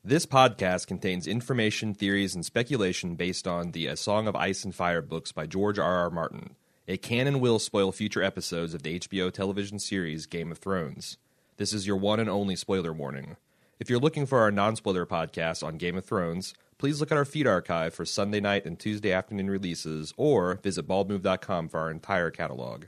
This podcast contains information, theories, and speculation based on the A Song of Ice and Fire books by George R. R. Martin. It can and will spoil future episodes of the HBO television series Game of Thrones. This is your one and only spoiler warning. If you're looking for our non-spoiler podcast on Game of Thrones, please look at our feed archive for Sunday night and Tuesday afternoon releases, or visit baldmove.com for our entire catalog.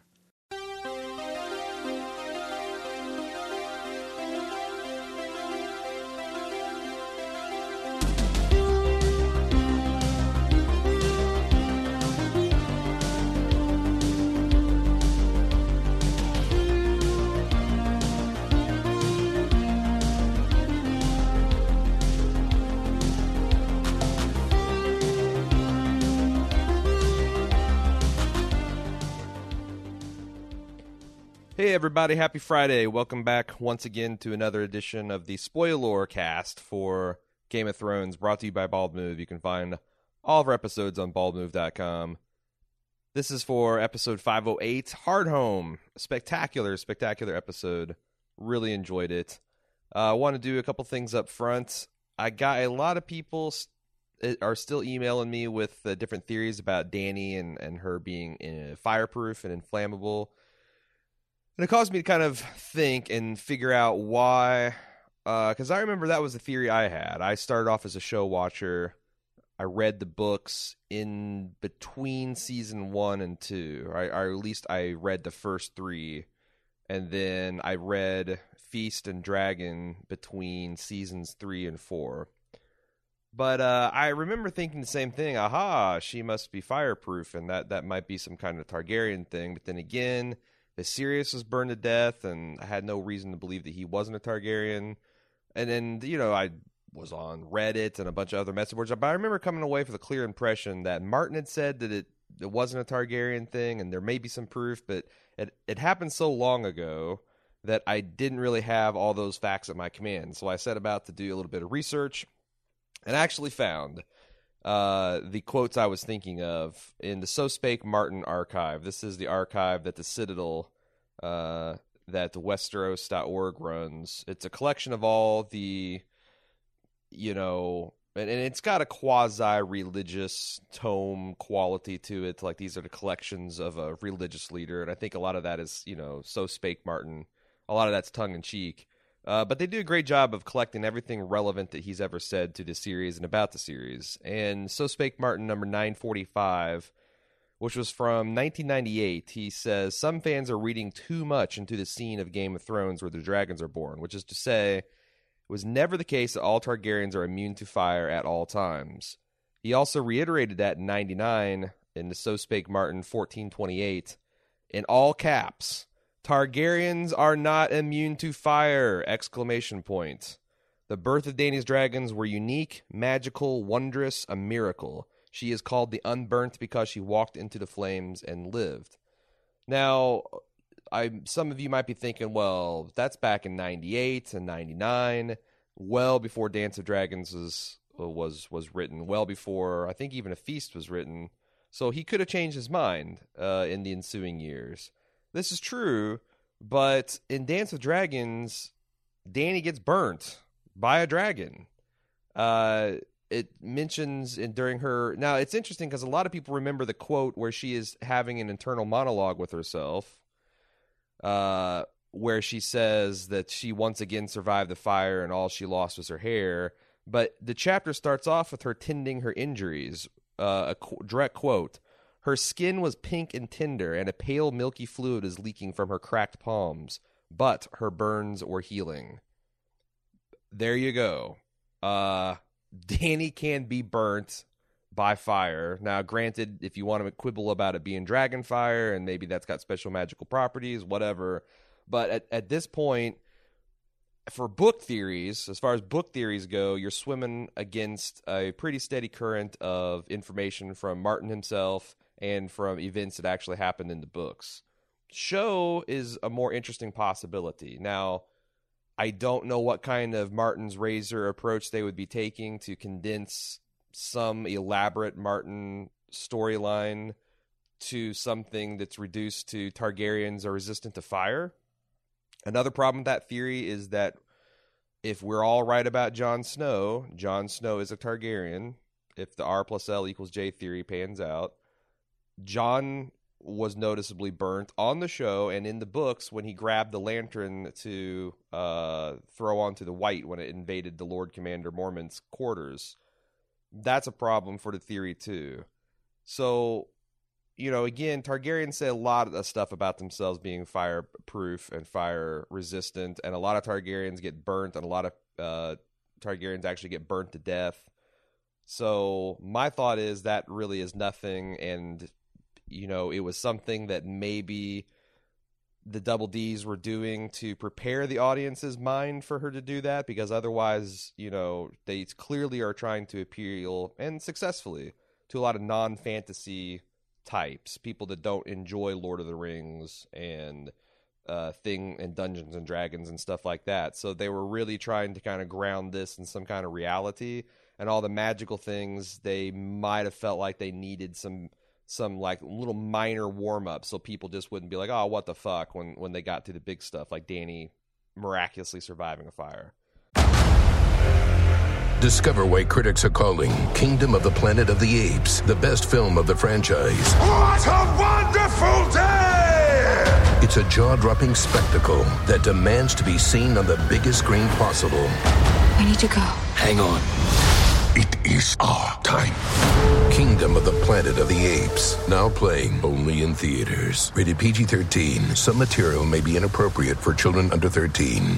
Hey everybody, happy Friday. Welcome back once again to another edition of the Spoiler Cast for Game of Thrones, brought to you by Bald Move. You can find all of our episodes on baldmove.com. This is for episode 508, Hardhome. Spectacular episode. Really enjoyed it. I want to do a couple things up front. I got a lot of people are still emailing me with different theories about Dany and her being fireproof and inflammable. And it caused me to kind of think and figure out why, because I remember that was the theory I had. I started off as a show watcher. I read the books in between season 1 and 2, or at least I read the first 3, and then I read Feast and Dragon between seasons 3 and 4. But I remember thinking the same thing. Aha, she must be fireproof, and that might be some kind of Targaryen thing. But then again, Viserys was burned to death, and I had no reason to believe that he wasn't a Targaryen. And then, I was on Reddit and a bunch of other message boards, but I remember coming away with a clear impression that Martin had said that it wasn't a Targaryen thing, and there may be some proof, but it happened so long ago that I didn't really have all those facts at my command. So I set about to do a little bit of research, and actually found the quotes I was thinking of in the So Spake Martin archive. This is the archive that the Citadel, that the Westeros.org runs. It's a collection of all the, and it's got a quasi-religious tome quality to it. Like, these are the collections of a religious leader, and I think a lot of that is, So Spake Martin. A lot of that's tongue-in-cheek. But they do a great job of collecting everything relevant that he's ever said to the series and about the series. And So Spake Martin number 945, which was from 1998, he says, some fans are reading too much into the scene of Game of Thrones where the dragons are born, which is to say, it was never the case that all Targaryens are immune to fire at all times. He also reiterated that in 99 in the So Spake Martin 1428, in all caps, Targaryens are not immune to fire! ! The birth of Dany's dragons were unique, magical, wondrous, a miracle. She is called the Unburnt because she walked into the flames and lived. Now, some of you might be thinking, well, that's back in 98 and 99, well before Dance of Dragons was written, well before, I think even A Feast was written. So he could have changed his mind in the ensuing years. This is true, but in Dance of Dragons, Dany gets burnt by a dragon. It mentions during her... Now, it's interesting because a lot of people remember the quote where she is having an internal monologue with herself, where she says that she once again survived the fire and all she lost was her hair. But the chapter starts off with her tending her injuries. Direct quote, her skin was pink and tender, and a pale milky fluid is leaking from her cracked palms, but her burns were healing. There you go. Dany can be burnt by fire. Now, granted, if you want to quibble about it being dragon fire, and maybe that's got special magical properties, whatever, but at this point, for book theories, as far as book theories go, you're swimming against a pretty steady current of information from Martin himself and from events that actually happened in the books. Show is a more interesting possibility. Now, I don't know what kind of Martin's razor approach they would be taking to condense some elaborate Martin storyline to something that's reduced to Targaryens are resistant to fire. Another problem with that theory is that if we're all right about Jon Snow is a Targaryen. If the R+L = J theory pans out, Jon was noticeably burnt on the show and in the books when he grabbed the lantern to throw onto the White when it invaded the Lord Commander Mormont's quarters. That's a problem for the theory too. So, again, Targaryens say a lot of stuff about themselves being fireproof and fire resistant, and a lot of Targaryens get burnt, and a lot of Targaryens actually get burnt to death. So my thought is that really is nothing, and it was something that maybe the Double Ds were doing to prepare the audience's mind for her to do that, because otherwise, they clearly are trying to appeal, and successfully, to a lot of non-fantasy types, people that don't enjoy Lord of the Rings and and Dungeons and Dragons and stuff like that. So they were really trying to kind of ground this in some kind of reality, and all the magical things, they might have felt like they needed some like little minor warm-up so people just wouldn't be like, oh, what the fuck, when they got to the big stuff, like Dany miraculously surviving a fire. Discover why critics are calling Kingdom of the Planet of the Apes the best film of the franchise. What a wonderful day! It's a jaw-dropping spectacle that demands to be seen on the biggest screen possible. We need to go. Hang on. It is our time. Kingdom of the Planet of the Apes. Now playing only in theaters. Rated PG-13. Some material may be inappropriate for children under 13.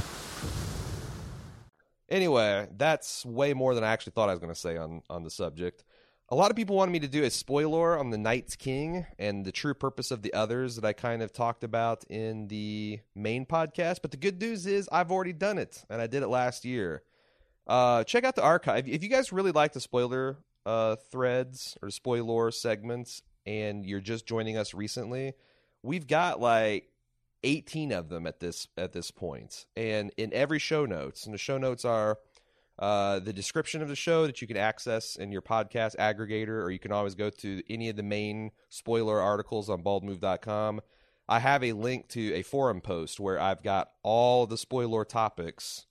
Anyway, that's way more than I actually thought I was going to say on the subject. A lot of people wanted me to do a spoiler on the Night's King and the true purpose of the others that I kind of talked about in the main podcast. But the good news is I've already done it, and I did it last year. Check out the archive. If you guys really like the spoiler threads or spoiler segments, and you're just joining us recently, we've got like 18 of them at this point, and in every show notes. And the show notes are the description of the show that you can access in your podcast aggregator, or you can always go to any of the main spoiler articles on baldmove.com. I have a link to a forum post where I've got all the spoiler topics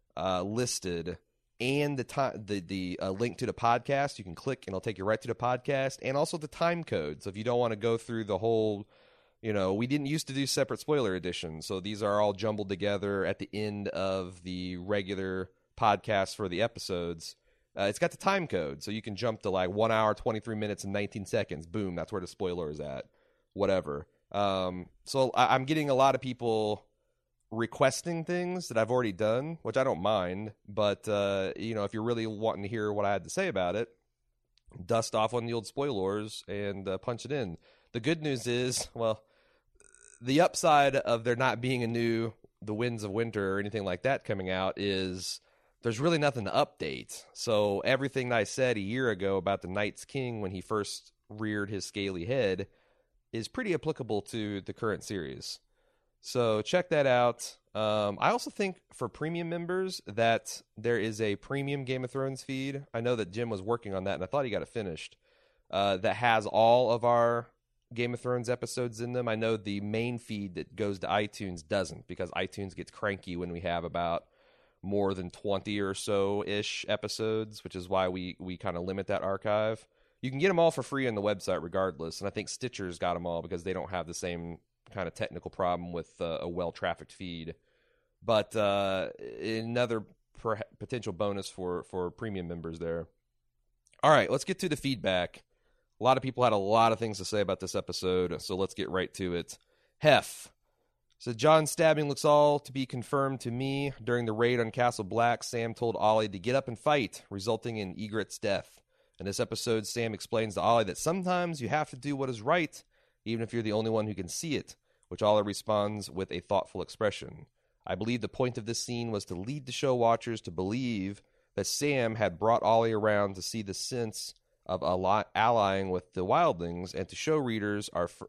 listed, and the link to the podcast. You can click and it'll take you right to the podcast, and also the time code. So if you don't want to go through the whole, we didn't used to do separate spoiler editions, so these are all jumbled together at the end of the regular podcast for the episodes. It's got the time code, so you can jump to like 1 hour, 23 minutes, and 19 seconds. Boom, that's where the spoiler is at. Whatever. So I'm getting a lot of people requesting things that I've already done, which I don't mind, but if you're really wanting to hear what I had to say about it, dust off on the old spoilers and punch it in. The good news is, well, the upside of there not being a new The Winds of Winter or anything like that coming out is there's really nothing to update. So everything that I said a year ago about the Night's King when he first reared his scaly head is pretty applicable to the current series. So check that out. I also think for premium members that there is a premium Game of Thrones feed. I know that Jim was working on that, and I thought he got it finished. That has all of our Game of Thrones episodes in them. I know the main feed that goes to iTunes doesn't, because iTunes gets cranky when we have about more than 20 or so-ish episodes, which is why we kind of limit that archive. You can get them all for free on the website regardless, and I think Stitcher's got them all because they don't have the same kind of technical problem with a well-trafficked feed. But another potential bonus for premium members there. All right, let's get to the feedback. A lot of people had a lot of things to say about this episode, so let's get right to it. Hef. So Jon stabbing looks all to be confirmed to me. During the raid on Castle Black, Sam told Ollie to get up and fight, resulting in Ygritte's death. In this episode, Sam explains to Ollie that sometimes you have to do what is right, even if you're the only one who can see it, which Ollie responds with a thoughtful expression. I believe the point of this scene was to lead the show watchers to believe that Sam had brought Ollie around to see the sense of allying with the wildlings, and to show readers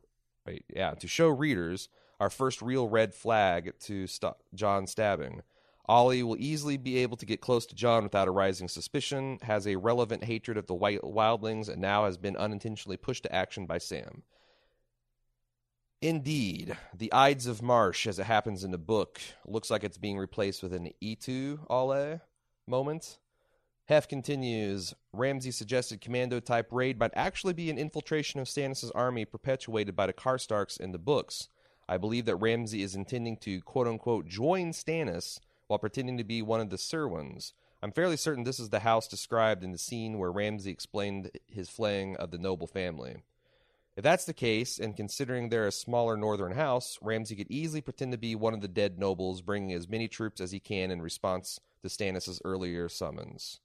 our first real red flag to stop Jon stabbing. Ollie will easily be able to get close to Jon without arising suspicion, has a relevant hatred of the wildlings, and now has been unintentionally pushed to action by Sam. Indeed, the Ides of Marsh, as it happens in the book, looks like it's being replaced with an Itu Ale moment. Hef continues, Ramsay's suggested commando-type raid might actually be an infiltration of Stannis' army perpetuated by the Karstarks in the books. I believe that Ramsay is intending to quote-unquote join Stannis while pretending to be one of the Serwans. I'm fairly certain this is the house described in the scene where Ramsay explained his flaying of the noble family. If that's the case, and considering they're a smaller northern house, Ramsay could easily pretend to be one of the dead nobles, bringing as many troops as he can in response to Stannis' earlier summons.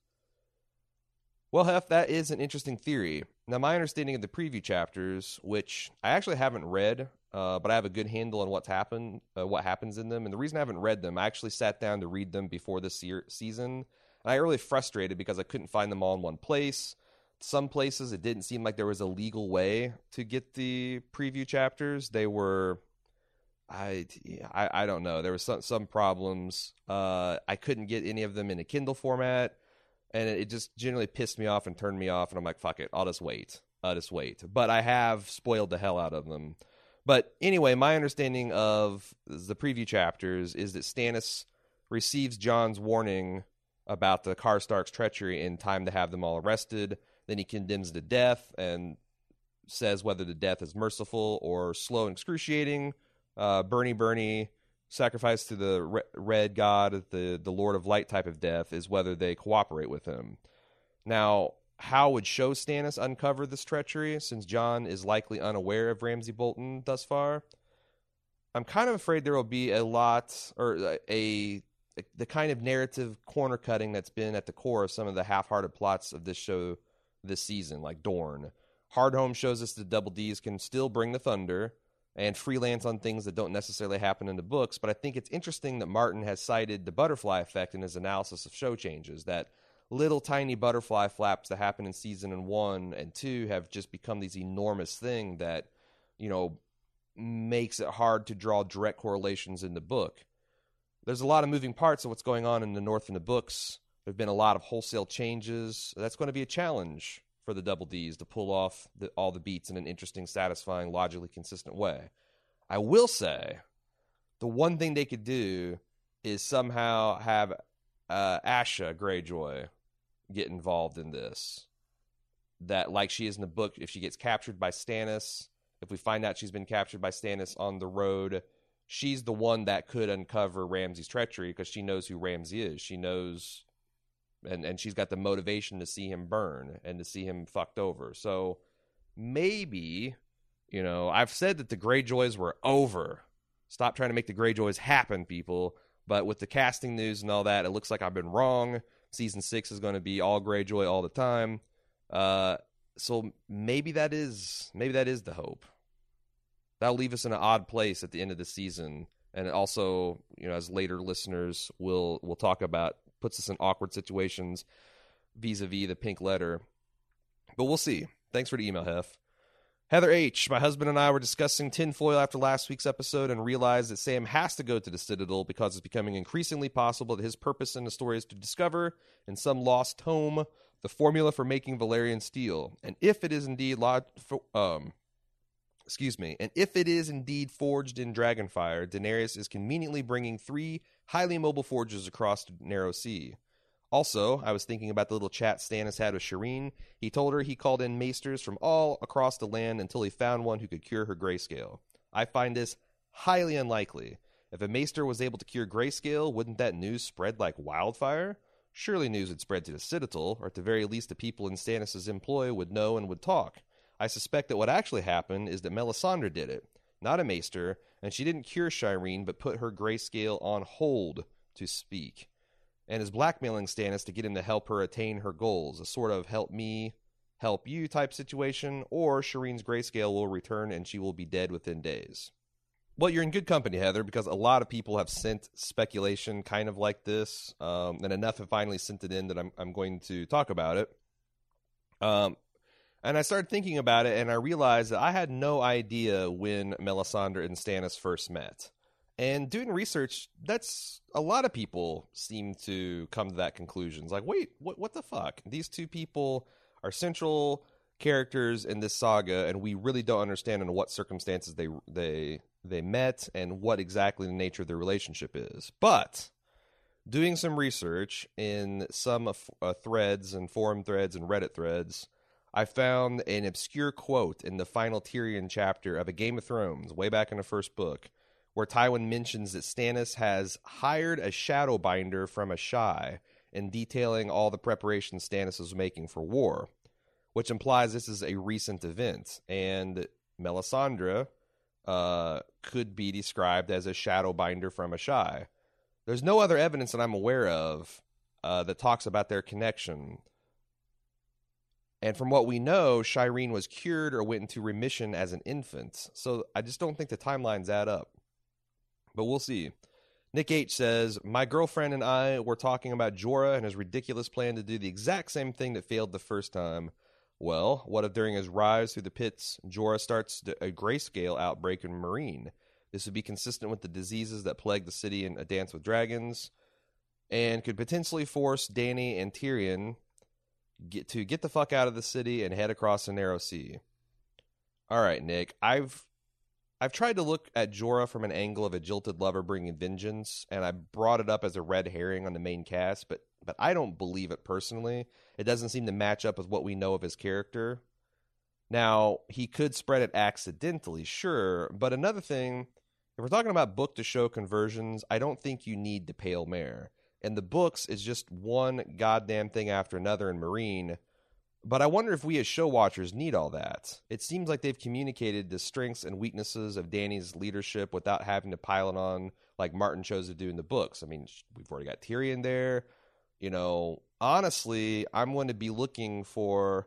Well, Hef, that is an interesting theory. Now, my understanding of the preview chapters, which I actually haven't read, but I have a good handle on what happens in them, and the reason I haven't read them, I actually sat down to read them before this season, and I got really frustrated because I couldn't find them all in one place. Some places, it didn't seem like there was a legal way to get the preview chapters. They were, I don't know. There was some problems. I couldn't get any of them in a Kindle format, and it just generally pissed me off and turned me off. And I'm like, fuck it, I'll just wait. But I have spoiled the hell out of them. But anyway, my understanding of the preview chapters is that Stannis receives Jon's warning about the Karstarks' treachery in time to have them all arrested. Then he condemns to death and says whether the death is merciful or slow and excruciating. Bernie, sacrifice to the red god, the Lord of Light type of death, is whether they cooperate with him. Now, how would show Stannis uncover this treachery, since Jon is likely unaware of Ramsay Bolton thus far? I'm kind of afraid there will be a lot, or the kind of narrative corner cutting that's been at the core of some of the half-hearted plots of this show this season, like Dorne. Hardhome shows us the Double Ds can still bring the thunder and freelance on things that don't necessarily happen in the books, but I think it's interesting that Martin has cited the butterfly effect in his analysis of show changes, that little tiny butterfly flaps that happen in season 1 and 2 have just become these enormous thing that, makes it hard to draw direct correlations in the book. There's a lot of moving parts of what's going on in the North in the books. There have been a lot of wholesale changes. That's going to be a challenge for the Double Ds to pull off all the beats in an interesting, satisfying, logically consistent way. I will say, the one thing they could do is somehow have Asha Greyjoy get involved in this. That, like she is in the book, if she gets captured by Stannis, if we find out she's been captured by Stannis on the road, she's the one that could uncover Ramsay's treachery because she knows who Ramsay is. She knows, and she's got the motivation to see him burn and to see him fucked over. So maybe, I've said that the Greyjoys were over. Stop trying to make the Greyjoys happen, people. But with the casting news and all that, it looks like I've been wrong. Season 6 is going to be all Greyjoy all the time. So maybe that is the hope. That'll leave us in an odd place at the end of the season. And it also, as later listeners will talk about, puts us in awkward situations vis-a-vis the pink letter. But we'll see. Thanks for the email, Hef. Heather H., my husband and I were discussing tinfoil after last week's episode and realized that Sam has to go to the Citadel because it's becoming increasingly possible that his purpose in the story is to discover, in some lost tome, the formula for making Valyrian steel. And if it is indeed forged in Dragonfire, Daenerys is conveniently bringing 3 highly mobile forges across the Narrow Sea. Also, I was thinking about the little chat Stannis had with Shireen. He told her he called in maesters from all across the land until he found one who could cure her grayscale. I find this highly unlikely. If a maester was able to cure grayscale, wouldn't that news spread like wildfire? Surely news would spread to the Citadel, or at the very least the people in Stannis' employ would know and would talk. I suspect that what actually happened is that Melisandre did it, not a maester, and she didn't cure Shireen but put her grayscale on hold, to speak, and is blackmailing Stannis to get him to help her attain her goals, a sort of help me, help you type situation, or Shireen's grayscale will return and she will be dead within days. Well, you're in good company, Heather, because a lot of people have sent speculation kind of like this, and enough have finally sent it in that I'm going to talk about it. And I started thinking about it, and I realized that I had no idea when Melisandre and Stannis first met. And doing research, that's a lot of people seem to come to that conclusion. It's like, wait, what the fuck? These two people are central characters in this saga, and we really don't understand under what circumstances they met and what exactly the nature of their relationship is. But doing some research in some threads and forum threads and Reddit threads, I found an obscure quote in the final Tyrion chapter of A Game of Thrones, way back in the first book, where Tywin mentions that Stannis has hired a Shadowbinder from Asshai in detailing all the preparations Stannis was making for war, which implies this is a recent event, and Melisandre could be described as a Shadowbinder from Asshai. There's no other evidence that I'm aware of that talks about their connection. And from what we know, Shireen was cured or went into remission as an infant, so I just don't think the timelines add up. But we'll see. Nick H. says, my girlfriend and I were talking about Jorah and his ridiculous plan to do the exact same thing that failed the first time. Well, what if during his rise through the pits, Jorah starts a grayscale outbreak in Meereen? This would be consistent with the diseases that plague the city in A Dance with Dragons, and could potentially force Dany and Tyrion to get the fuck out of the city and head across the Narrow Sea. All right, Nick, I've tried to look at Jorah from an angle of a jilted lover bringing vengeance, and I brought it up as a red herring on the main cast, but I don't believe it personally. It doesn't seem to match up with what we know of his character. Now, he could spread it accidentally, sure, but another thing, if we're talking about book-to-show conversions, I don't think you need the Pale Mare. In the books, it's just one goddamn thing after another in Meereen, but I wonder if we as show watchers need all that. It seems like they've communicated the strengths and weaknesses of Dany's leadership without having to pile it on like Martin chose to do in the books. I mean, we've already got Tyrion there. You know, honestly, I'm going to be looking for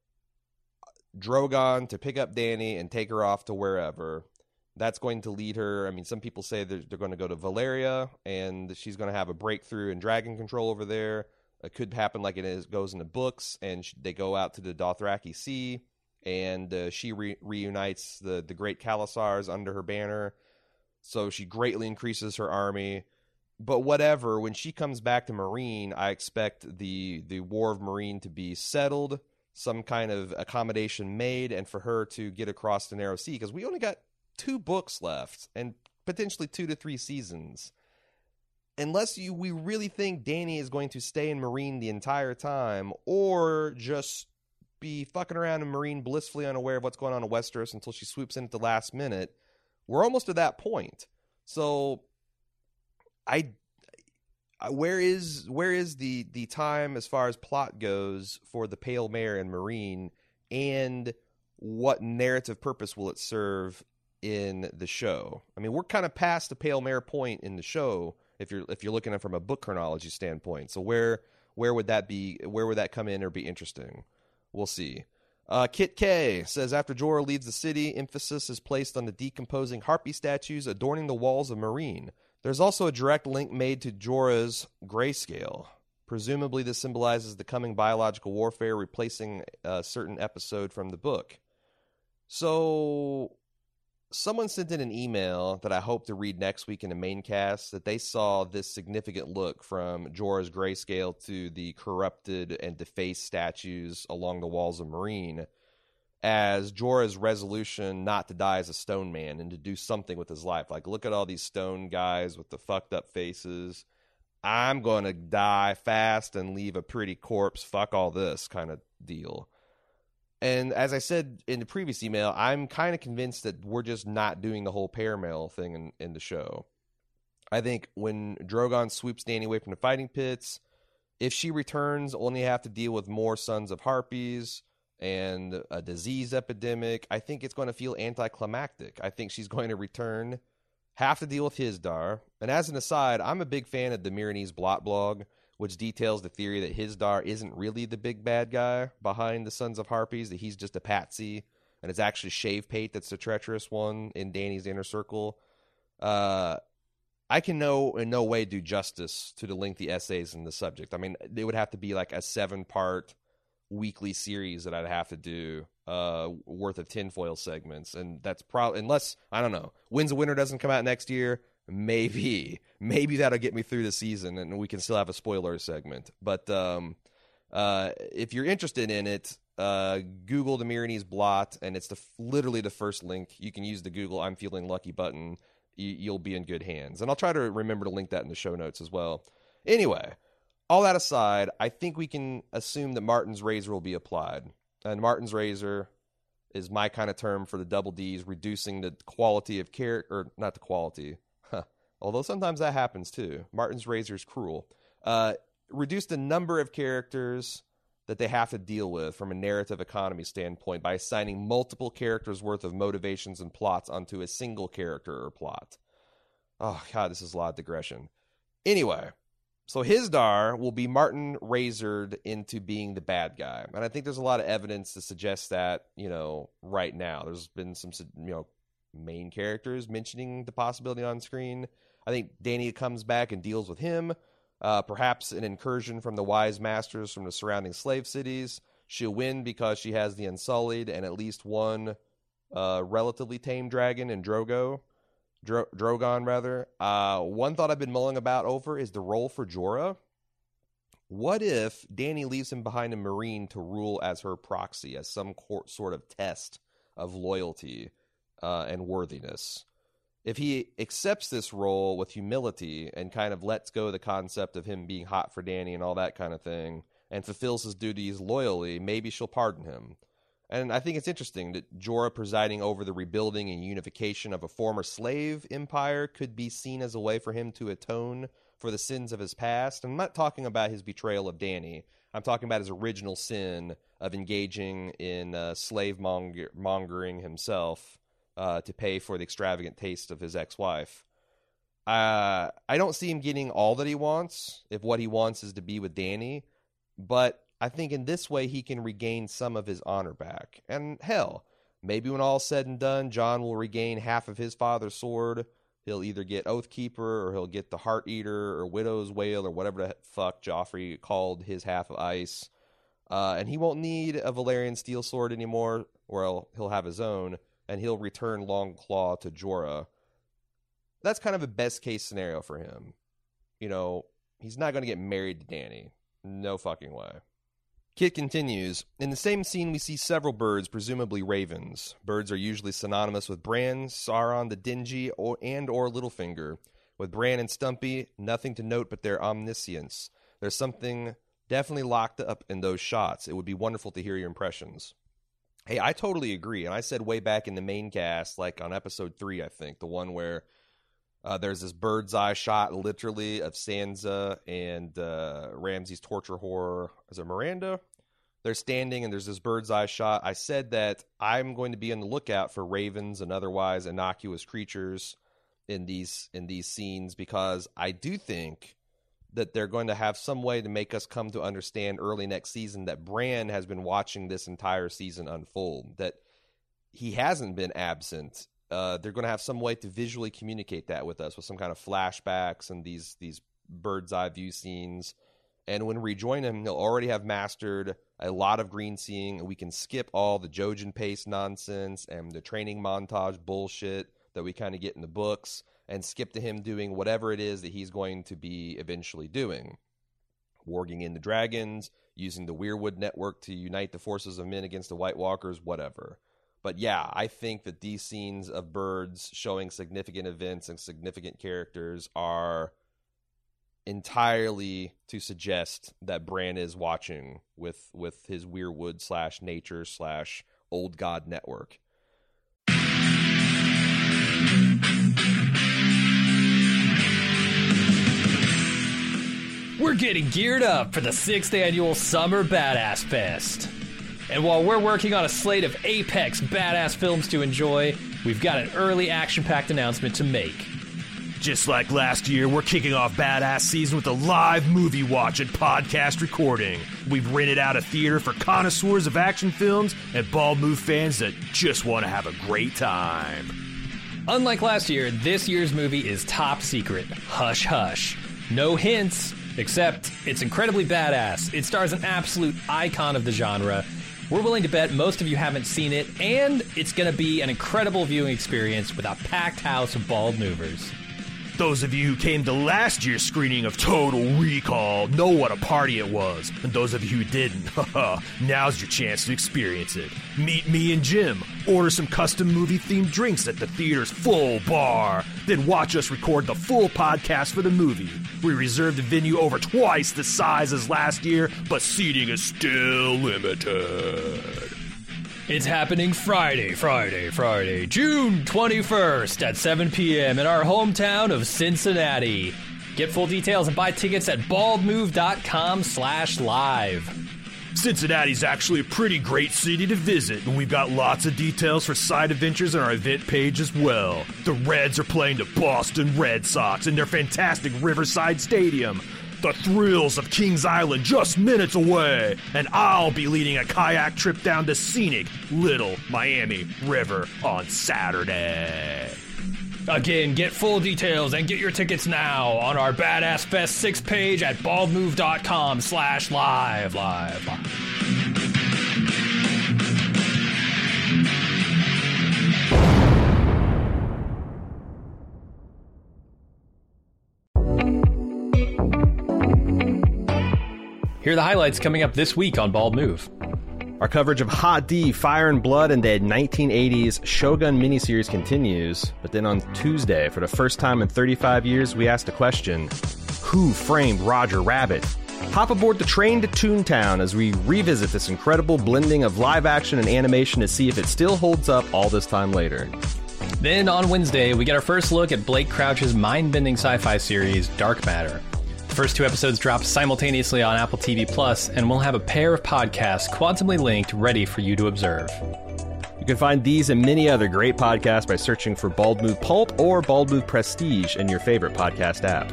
Drogon to pick up Dany and take her off to wherever. That's going to lead her. I mean, some people say they're going to go to Valyria, and she's going to have a breakthrough in dragon control over there. It could happen like goes in the books, and they go out to the Dothraki Sea, and she reunites the great Khalasars under her banner. So she greatly increases her army. But whatever, when she comes back to Meereen, I expect the War of Meereen to be settled, some kind of accommodation made, and for her to get across the Narrow Sea, because we only got 2 books left, and potentially 2 to 3 seasons. Unless we really think Dany is going to stay in Meereen the entire time, or just be fucking around in Meereen blissfully unaware of what's going on in Westeros until she swoops in at the last minute, we're almost to that point. So where is the time as far as plot goes for the Pale Mare in Meereen, and what narrative purpose will it serve in the show? I mean, we're kind of past the Pale Mare point in the show if you're looking at it from a book chronology standpoint. So where would that be? Where would that come in or be interesting? We'll see. Kit K says, after Jorah leaves the city, emphasis is placed on the decomposing harpy statues adorning the walls of Meereen. There's also a direct link made to Jorah's grayscale. Presumably this symbolizes the coming biological warfare, replacing a certain episode from the book. So someone sent in an email that I hope to read next week in the main cast, that they saw this significant look from Jorah's grayscale to the corrupted and defaced statues along the walls of Meereen as Jorah's resolution not to die as a stone man and to do something with his life. Like, look at all these stone guys with the fucked up faces. I'm going to die fast and leave a pretty corpse. Fuck all this kind of deal. And as I said in the previous email, I'm kind of convinced that we're just not doing the whole parallel thing in the show. I think when Drogon swoops Dany away from the fighting pits, if she returns, only have to deal with more sons of harpies and a disease epidemic. I think it's going to feel anticlimactic. I think she's going to return, have to deal with Hizdahr. And as an aside, I'm a big fan of the Myronese Blot blog, which details the theory that Hizdahr isn't really the big bad guy behind the Sons of Harpies, that he's just a patsy, and it's actually Shave Pate that's the treacherous one in Dany's inner circle. I can in no way do justice to the lengthy essays in the subject. I mean, it would have to be like a 7-part weekly series that I'd have to do worth of tinfoil segments, and that's probably, unless, I don't know, Winds of Winter doesn't come out next year, maybe that'll get me through the season and we can still have a spoiler segment. But if you're interested in it, Google the Myronese blot, and it's literally the first link. You can use the Google I'm feeling lucky button. You'll be in good hands. And I'll try to remember to link that in the show notes as well. Anyway, all that aside, I think we can assume that Martin's razor will be applied. And Martin's razor is my kind of term for the double D's, reducing the quality of character, or not the quality, although sometimes that happens too. Martin's razor is cruel. Reduce the number of characters that they have to deal with from a narrative economy standpoint by assigning multiple characters worth of motivations and plots onto a single character or plot. Oh, God, this is a lot of digression. Anyway, so Hisdar will be Martin razored into being the bad guy. And I think there's a lot of evidence to suggest that, right now. There's been some, main characters mentioning the possibility on screen. I think Dany comes back and deals with him. Perhaps an incursion from the wise masters from the surrounding slave cities. She'll win because she has the Unsullied and at least one relatively tame dragon in Drogon. One thought I've been mulling about over is the role for Jorah. What if Dany leaves him behind a Marine to rule as her proxy, as some sort of test of loyalty and worthiness? If he accepts this role with humility and kind of lets go of the concept of him being hot for Dany and all that kind of thing, and fulfills his duties loyally, maybe she'll pardon him. And I think it's interesting that Jorah presiding over the rebuilding and unification of a former slave empire could be seen as a way for him to atone for the sins of his past. And I'm not talking about his betrayal of Dany. I'm talking about his original sin of engaging in slave mongering himself to pay for the extravagant taste of his ex-wife. I don't see him getting all that he wants, if what he wants is to be with Dany, but I think in this way he can regain some of his honor back. And hell, maybe when all's said and done, Jon will regain half of his father's sword. He'll either get Oathkeeper, or he'll get the Heart Eater, or Widow's Wail, or whatever the fuck Joffrey called his half of ice. And he won't need a Valyrian steel sword anymore, or he'll have his own, and he'll return Longclaw to Jorah. That's kind of a best-case scenario for him. He's not going to get married to Dany. No fucking way. Kit continues, in the same scene we see several birds, presumably ravens. Birds are usually synonymous with Bran, Sauron, the Dingy, or Littlefinger. With Bran and Stumpy, nothing to note but their omniscience. There's something definitely locked up in those shots. It would be wonderful to hear your impressions. Hey, I totally agree, and I said way back in the main cast, like on episode 3, I think, the one where there's this bird's eye shot, literally, of Sansa and Ramsay's torture horror. Is it Miranda? They're standing, and there's this bird's eye shot. I said that I'm going to be on the lookout for ravens and otherwise innocuous creatures in these scenes, because I do think that they're going to have some way to make us come to understand early next season that Bran has been watching this entire season unfold, that he hasn't been absent. They're going to have some way to visually communicate that with us, with some kind of flashbacks and these bird's eye view scenes. And when we rejoin him, he'll already have mastered a lot of green seeing, and we can skip all the Jojen pace nonsense and the training montage bullshit that we kind of get in the books, and skip to him doing whatever it is that he's going to be eventually doing. Warging in the dragons, using the Weirwood network to unite the forces of men against the White Walkers, whatever. But yeah, I think that these scenes of birds showing significant events and significant characters are entirely to suggest that Bran is watching with his Weirwood / nature / old god network. We're getting geared up for the 6th annual Summer Badass Fest. And while we're working on a slate of apex badass films to enjoy, we've got an early action-packed announcement to make. Just like last year, we're kicking off Badass Season with a live movie watch and podcast recording. We've rented out a theater for connoisseurs of action films and Bald Move fans that just want to have a great time. Unlike last year, this year's movie is top secret. Hush hush. No hints, except it's incredibly badass. It stars an absolute icon of the genre. We're willing to bet most of you haven't seen it, and it's going to be an incredible viewing experience with a packed house of bald movers. Those of you who came to last year's screening of Total Recall know what a party it was. And those of you who didn't, now's your chance to experience it. Meet me and Jim, order some custom movie-themed drinks at the theater's full bar, then watch us record the full podcast for the movie. We reserved the venue over twice the size as last year, but seating is still limited. It's happening Friday, June 21st at 7 p.m. in our hometown of Cincinnati. Get full details and buy tickets at baldmove.com/live. Cincinnati's actually a pretty great city to visit, and we've got lots of details for side adventures on our event page as well. The Reds are playing the Boston Red Sox in their fantastic Riverside Stadium. The thrills of Kings Island just minutes away, and I'll be leading a kayak trip down to scenic Little Miami River on Saturday. Again, get full details and get your tickets now on our Badass Fest 6 page at baldmove.com/live. Here are the highlights coming up this week on Bald Move. Our coverage of Hot D, Fire and Blood, and the 1980s Shogun miniseries continues. But then on Tuesday, for the first time in 35 years, we asked a question: who framed Roger Rabbit? Hop aboard the train to Toontown as we revisit this incredible blending of live action and animation to see if it still holds up all this time later. Then on Wednesday, we get our first look at Blake Crouch's mind-bending sci-fi series, Dark Matter. The first 2 episodes drop simultaneously on Apple TV Plus, and we'll have a pair of podcasts quantumly linked ready for you to observe. You can find these and many other great podcasts by searching for Bald Move Pulp or Bald Move Prestige in your favorite podcast app.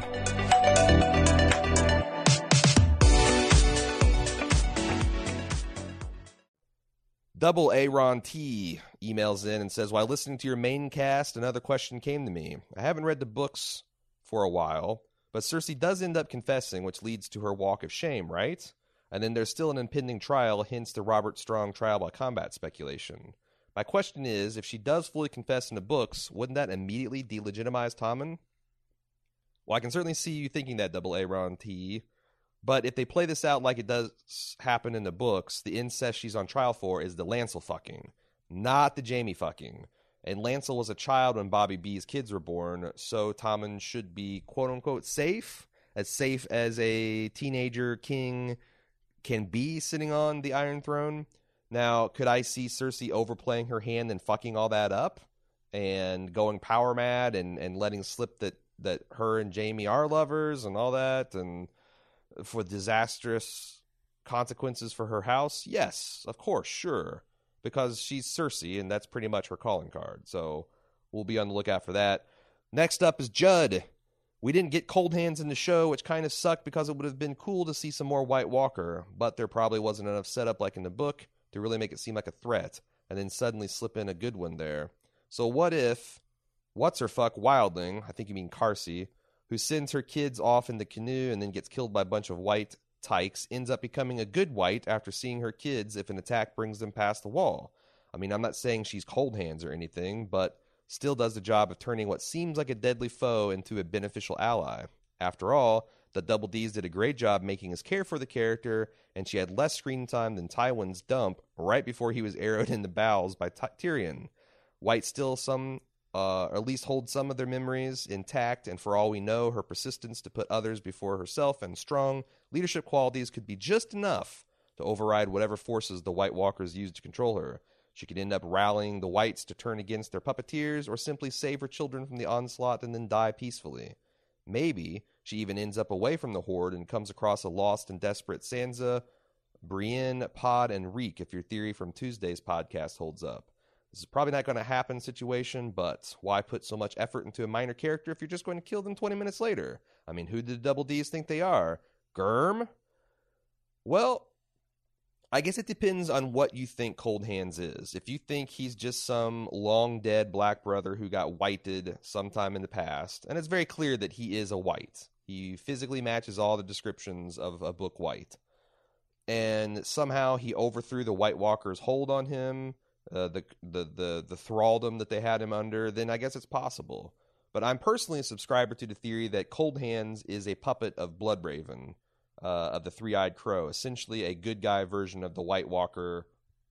Double A Ron T emails in and says, while listening to your main cast, another question came to me. I haven't read the books for a while, but Cersei does end up confessing, which leads to her walk of shame, right? And then there's still an impending trial, hence the Robert Strong trial by combat speculation. My question is, if she does fully confess in the books, wouldn't that immediately delegitimize Tommen? Well, I can certainly see you thinking that, Double A Ron T, but if they play this out like it does happen in the books, the incest she's on trial for is the Lancel fucking, not the Jaime fucking. And Lancel was a child when Bobby B's kids were born, so Tommen should be quote-unquote safe as a teenager king can be sitting on the Iron Throne. Now, could I see Cersei overplaying her hand and fucking all that up and going power mad and letting slip that her and Jaime are lovers and all that, and for disastrous consequences for her house? Yes, of course, sure. Because she's Cersei, and that's pretty much her calling card. So we'll be on the lookout for that. Next up is Judd. We didn't get Cold Hands in the show, which kind of sucked because it would have been cool to see some more White Walker, but there probably wasn't enough setup like in the book to really make it seem like a threat, and then suddenly slip in a good one there. So what if What's-Her-Fuck Wildling, I think you mean Carsey, who sends her kids off in the canoe and then gets killed by a bunch of white tykes, ends up becoming a good white after seeing her kids if an attack brings them past the wall. I mean, I'm not saying she's Cold Hands or anything, but still does the job of turning what seems like a deadly foe into a beneficial ally. After all, the Double Ds did a great job making us care for the character, and she had less screen time than Tywin's dump right before he was arrowed in the bowels by Tyrion. White still or at least hold some of their memories intact, and for all we know, her persistence to put others before herself and strong leadership qualities could be just enough to override whatever forces the White Walkers use to control her. She could end up rallying the Whites to turn against their puppeteers, or simply save her children from the onslaught and then die peacefully. Maybe she even ends up away from the Horde and comes across a lost and desperate Sansa, Brienne, Pod, and Reek, if your theory from Tuesday's podcast holds up. This is probably not going to happen situation, but why put so much effort into a minor character if you're just going to kill them 20 minutes later? I mean, who do the Double Ds think they are? Gurm? Well, I guess it depends on what you think Cold Hands is. If you think he's just some long-dead black brother who got whited sometime in the past, and it's very clear that he is a white. He physically matches all the descriptions of a book white. And somehow he overthrew the White Walkers' hold on him, the thraldom that they had him under, then I guess it's possible. but I'm personally a subscriber to the theory that Cold Hands is a puppet of Bloodraven, of the Three-Eyed Crow, essentially a good guy version of the White Walker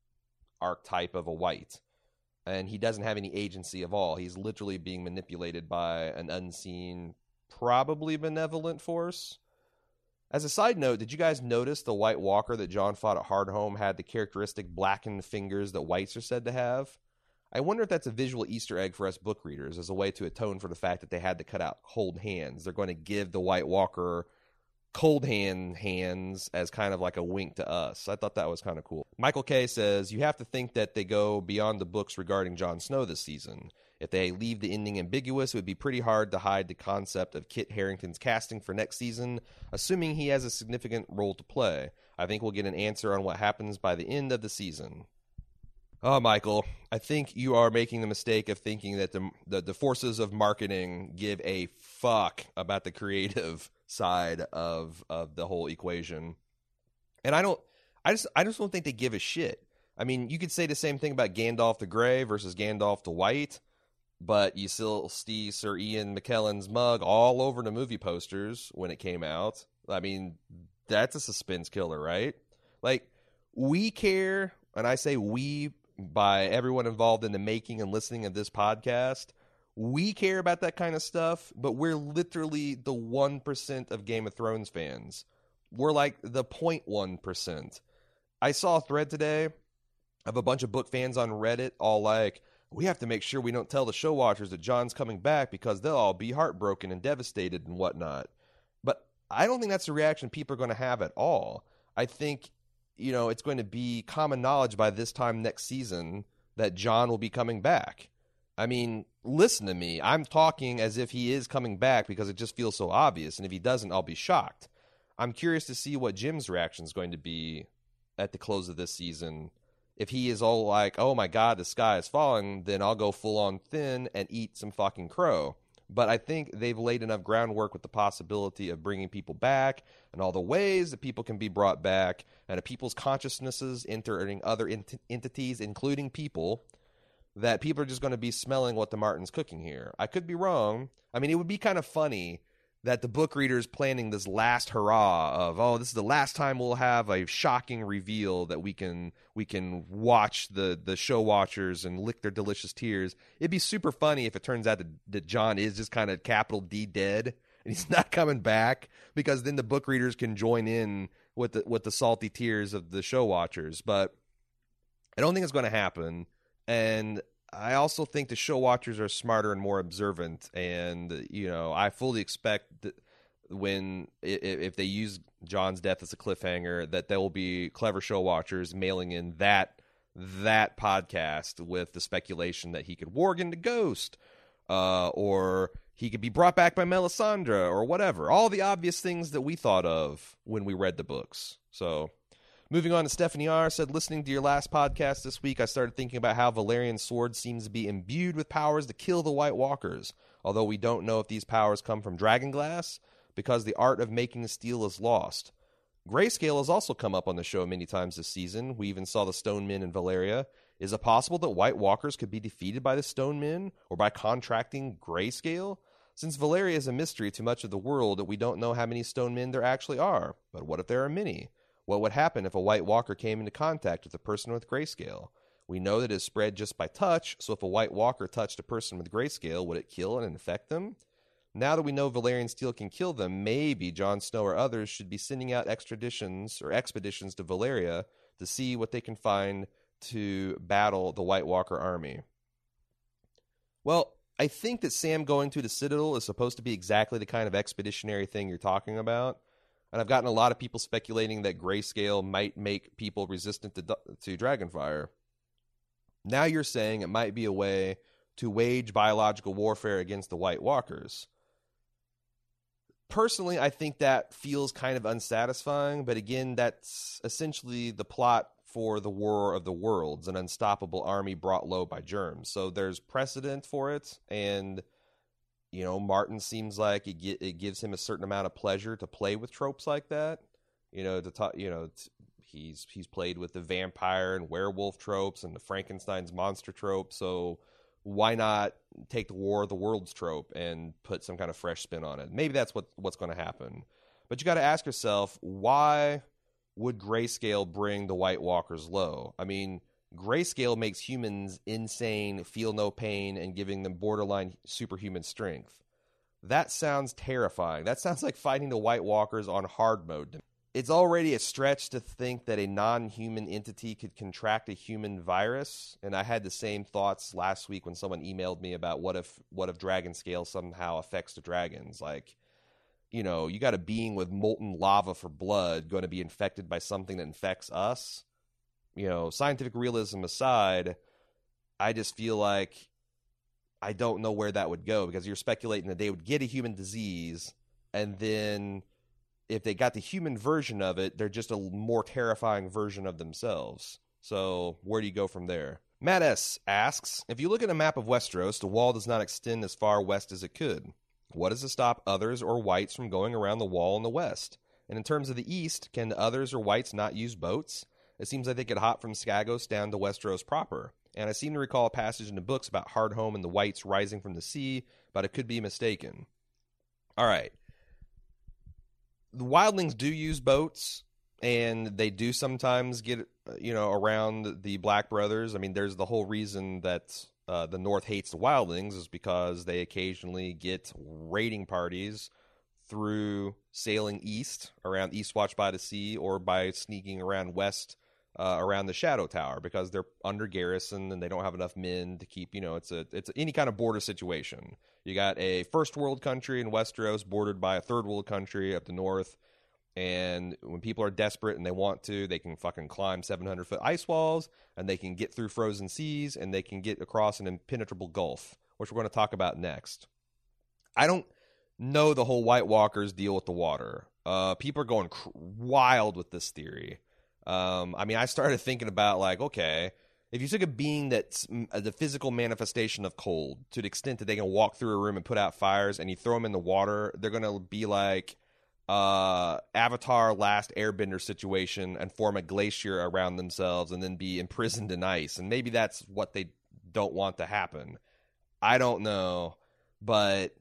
archetype of a white. And he doesn't have any agency of all. He's literally being manipulated by an unseen, probably benevolent force. As a side note, did you guys notice the White Walker that Jon fought at Hardhome had the characteristic blackened fingers that whites are said to have? I wonder if that's a visual Easter egg for us book readers as a way to atone for the fact that they had to cut out Cold Hands. They're going to give the White Walker Cold hands as kind of like a wink to us. I thought that was kind of cool. Michael K says, you have to think that they go beyond the books regarding Jon Snow this season. If they leave the ending ambiguous, it would be pretty hard to hide the concept of Kit Harington's casting for next season, assuming he has a significant role to play. I think we'll get an answer on what happens by the end of the season. Oh, Michael, I think you are making the mistake of thinking that the forces of marketing give a fuck about the creative side of the whole equation. And I just don't think they give a shit. I mean, you could say the same thing about Gandalf the Grey versus Gandalf the White, but you still see Sir Ian McKellen's mug all over the movie posters when it came out. I mean, that's a suspense killer, right? Like, we care, and I say we by everyone involved in the making and listening of this podcast, we care about that kind of stuff, but we're literally the 1% of Game of Thrones fans. We're like the 0.1%. I saw a thread today of a bunch of book fans on Reddit all like, we have to make sure we don't tell the show watchers that Jon's coming back because they'll all be heartbroken and devastated and whatnot. But I don't think that's the reaction people are going to have at all. I think, it's going to be common knowledge by this time next season that Jon will be coming back. I mean, listen to me. I'm talking as if he is coming back because it just feels so obvious. And if he doesn't, I'll be shocked. I'm curious to see what Jim's reaction is going to be at the close of this season. If he is all like, oh my God, the sky is falling, then I'll go full on thin and eat some fucking crow. But I think they've laid enough groundwork with the possibility of bringing people back and all the ways that people can be brought back and of people's consciousnesses entering other entities, including people, that people are just going to be smelling what the Martin's cooking here. I could be wrong. I mean, it would be kind of funny that the book reader's planning this last hurrah of, this is the last time we'll have a shocking reveal that we can watch the show watchers and lick their delicious tears. It'd be super funny if it turns out that Jon is just kind of capital D dead and he's not coming back, because then the book readers can join in with the salty tears of the show watchers. But I don't think it's going to happen. And I also think the show watchers are smarter and more observant, and I fully expect that if they use Jon's death as a cliffhanger, that there will be clever show watchers mailing in that podcast with the speculation that he could warg into Ghost, or he could be brought back by Melisandre, or whatever. All the obvious things that we thought of when we read the books. So, moving on to Stephanie R. said, listening to your last podcast this week, I started thinking about how Valerian's sword seems to be imbued with powers to kill the White Walkers, although we don't know if these powers come from Dragonglass, because the art of making the steel is lost. Grayscale has also come up on the show many times this season. We even saw the Stone Men in Valeria. Is it possible that White Walkers could be defeated by the Stone Men, or by contracting Grayscale? Since Valeria is a mystery to much of the world, we don't know how many Stone Men there actually are. But what if there are many? What would happen if a White Walker came into contact with a person with Grayscale? We know that it is spread just by touch, so if a White Walker touched a person with Grayscale, would it kill and infect them? Now that we know Valerian steel can kill them, maybe Jon Snow or others should be sending out expeditions to Valeria to see what they can find to battle the White Walker army. Well, I think that Sam going to the Citadel is supposed to be exactly the kind of expeditionary thing you're talking about. And I've gotten a lot of people speculating that Grayscale might make people resistant to Dragonfire. Now you're saying it might be a way to wage biological warfare against the White Walkers. Personally, I think that feels kind of unsatisfying, but again, that's essentially the plot for the War of the Worlds, an unstoppable army brought low by germs. So there's precedent for it, and Martin seems like it gives him a certain amount of pleasure to play with tropes like that. He's played with the vampire and werewolf tropes and the Frankenstein's monster trope. So why not take the War of the Worlds trope and put some kind of fresh spin on it? Maybe that's what's going to happen. But you got to ask yourself, why would Grayscale bring the White Walkers low? I mean, Grayscale makes humans insane, feel no pain, and giving them borderline superhuman strength. That sounds terrifying. That sounds like fighting the White Walkers on hard mode. It's already a stretch to think that a non-human entity could contract a human virus, and I had the same thoughts last week when someone emailed me about what if dragon scale somehow affects the dragons. Like, you know, you got a being with molten lava for blood going to be infected by something that infects us. You know, scientific realism aside, I just feel like I don't know where that would go, because you're speculating that they would get a human disease, and then if they got the human version of it, they're just a more terrifying version of themselves. So where do you go from there? Matt S. asks, if you look at a map of Westeros, the wall does not extend as far west as it could. What is to stop others or whites from going around the wall in the west? And in terms of the east, can the others or whites not use boats? It seems like they could hop from Skagos down to Westeros proper. And I seem to recall a passage in the books about Hardhome and the whites rising from the sea, but I could be mistaken. All right. The wildlings do use boats, and they do sometimes get, around the Black Brothers. I mean, there's the whole reason that the North hates the wildlings is because they occasionally get raiding parties through sailing east around Eastwatch by the Sea, or by sneaking around west around the Shadow Tower, because they're under garrison and they don't have enough men to keep, it's any kind of border situation. You got a first world country in Westeros bordered by a third world country up the north, and when people are desperate and they want to, they can fucking climb 700-foot ice walls, and they can get through frozen seas, and they can get across an impenetrable gulf, which we're going to talk about next. I don't know the whole White Walkers deal with the water. People are going wild with this theory. I started thinking about, like, okay, if you took a being that's the physical manifestation of cold to the extent that they can walk through a room and put out fires, and you throw them in the water, they're going to be like Avatar Last Airbender situation and form a glacier around themselves and then be imprisoned in ice. And maybe that's what they don't want to happen. I don't know. But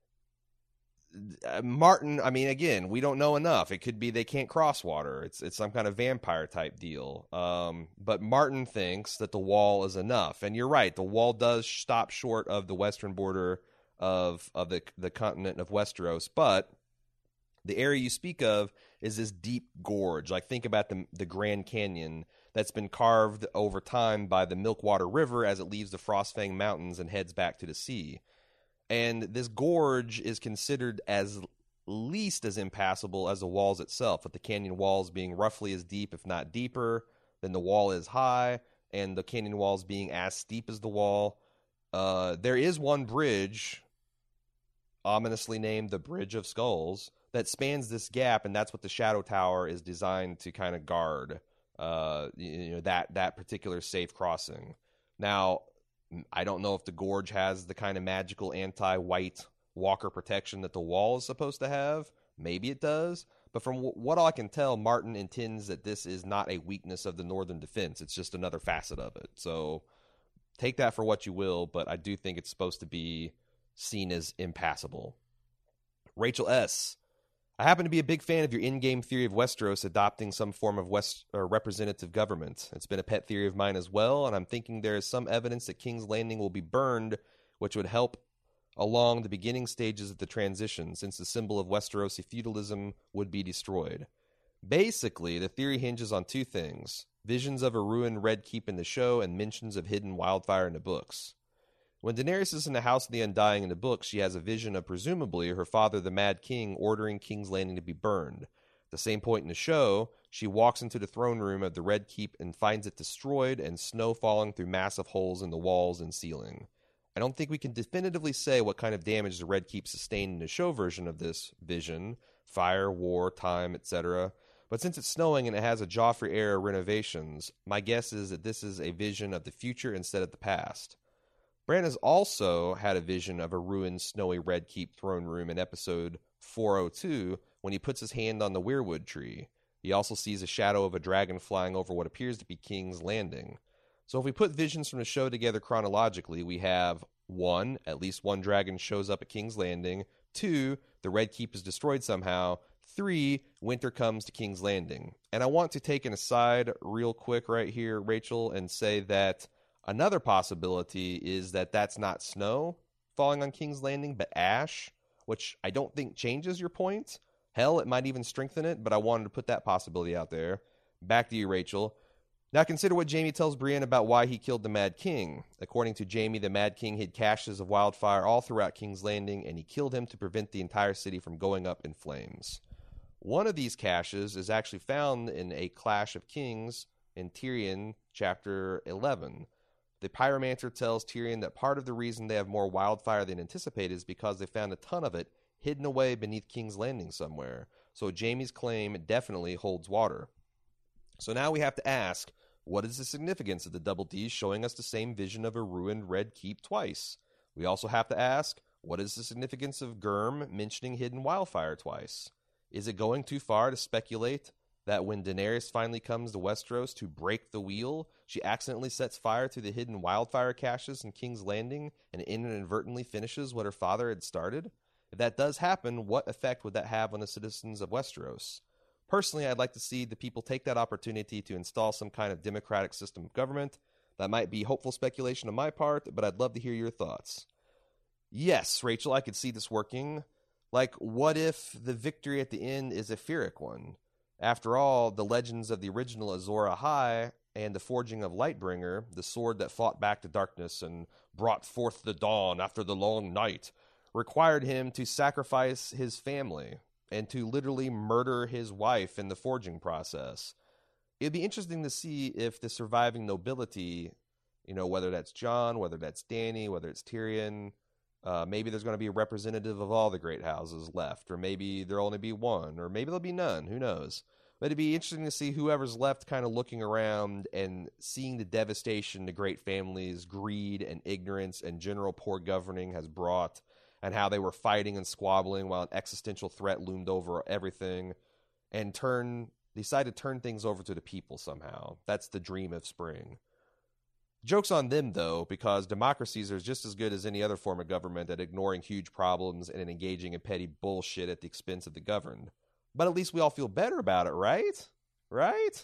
Martin, again, we don't know enough. It could be they can't cross water. It's some kind of vampire type deal. But Martin thinks that the wall is enough. And you're right, the wall does stop short of the western border of the continent of Westeros, but the area you speak of is this deep gorge. Like, think about the Grand Canyon that's been carved over time by the Milkwater River as it leaves the Frostfang Mountains and heads back to the sea. And this gorge is considered as least as impassable as the walls itself, with the canyon walls being roughly as deep, if not deeper, than the wall is high, and the canyon walls being as steep as the wall. There is one bridge, ominously named the Bridge of Skulls, that spans this gap, and that's what the Shadow Tower is designed to kind of guard, that particular safe crossing. Now, I don't know if the gorge has the kind of magical anti-white walker protection that the wall is supposed to have. Maybe it does. But from what I can tell, Martin intends that this is not a weakness of the northern defense. It's just another facet of it. So take that for what you will, but I do think it's supposed to be seen as impassable. Rachel S. I happen to be a big fan of your in-game theory of Westeros adopting some form of representative government. It's been a pet theory of mine as well, and I'm thinking there is some evidence that King's Landing will be burned, which would help along the beginning stages of the transition, since the symbol of Westerosi feudalism would be destroyed. Basically, the theory hinges on two things: visions of a ruined Red Keep in the show and mentions of hidden wildfire in the books. When Daenerys is in the House of the Undying in the book, she has a vision of, presumably, her father, the Mad King, ordering King's Landing to be burned. At the same point in the show, she walks into the throne room of the Red Keep and finds it destroyed and snow falling through massive holes in the walls and ceiling. I don't think we can definitively say what kind of damage the Red Keep sustained in the show version of this vision, fire, war, time, etc., but since it's snowing and it has a Joffrey-era renovations, my guess is that this is a vision of the future instead of the past. Bran has also had a vision of a ruined snowy Red Keep throne room in episode 402 when he puts his hand on the weirwood tree. He also sees a shadow of a dragon flying over what appears to be King's Landing. So if we put visions from the show together chronologically, we have 1, at least one dragon shows up at King's Landing. 2, the Red Keep is destroyed somehow. 3, winter comes to King's Landing. And I want to take an aside real quick right here, Rachel, and say that another possibility is that that's not snow falling on King's Landing, but ash, which I don't think changes your point. Hell, it might even strengthen it, but I wanted to put that possibility out there. Back to you, Rachel. Now consider what Jaime tells Brienne about why he killed the Mad King. According to Jaime, the Mad King hid caches of wildfire all throughout King's Landing, and he killed him to prevent the entire city from going up in flames. One of these caches is actually found in A Clash of Kings in Tyrion, chapter 11. The pyromancer tells Tyrion that part of the reason they have more wildfire than anticipated is because they found a ton of it hidden away beneath King's Landing somewhere. So Jaime's claim definitely holds water. So now we have to ask, what is the significance of the Double D's showing us the same vision of a ruined Red Keep twice? We also have to ask, what is the significance of Gurm mentioning hidden wildfire twice? Is it going too far to speculate that when Daenerys finally comes to Westeros to break the wheel, she accidentally sets fire to the hidden wildfire caches in King's Landing and inadvertently finishes what her father had started? If that does happen, what effect would that have on the citizens of Westeros? Personally, I'd like to see the people take that opportunity to install some kind of democratic system of government. That might be hopeful speculation on my part, but I'd love to hear your thoughts. Yes, Rachel, I could see this working. Like, what if the victory at the end is a Pyrrhic one? After all, the legends of the original Azor Ahai and the forging of Lightbringer, the sword that fought back the darkness and brought forth the dawn after the long night, required him to sacrifice his family and to literally murder his wife in the forging process. It'd be interesting to see if the surviving nobility, whether that's Jon, whether that's Dany, whether it's Tyrion, maybe there's going to be a representative of all the great houses left, or maybe there'll only be one, or maybe there'll be none, who knows. But it'd be interesting to see whoever's left kind of looking around and seeing the devastation the great families' greed and ignorance and general poor governing has brought, and how they were fighting and squabbling while an existential threat loomed over everything, and decide to turn things over to the people somehow. That's the dream of spring. Joke's on them, though, because democracies are just as good as any other form of government at ignoring huge problems and engaging in petty bullshit at the expense of the governed. But at least we all feel better about it, right? Right?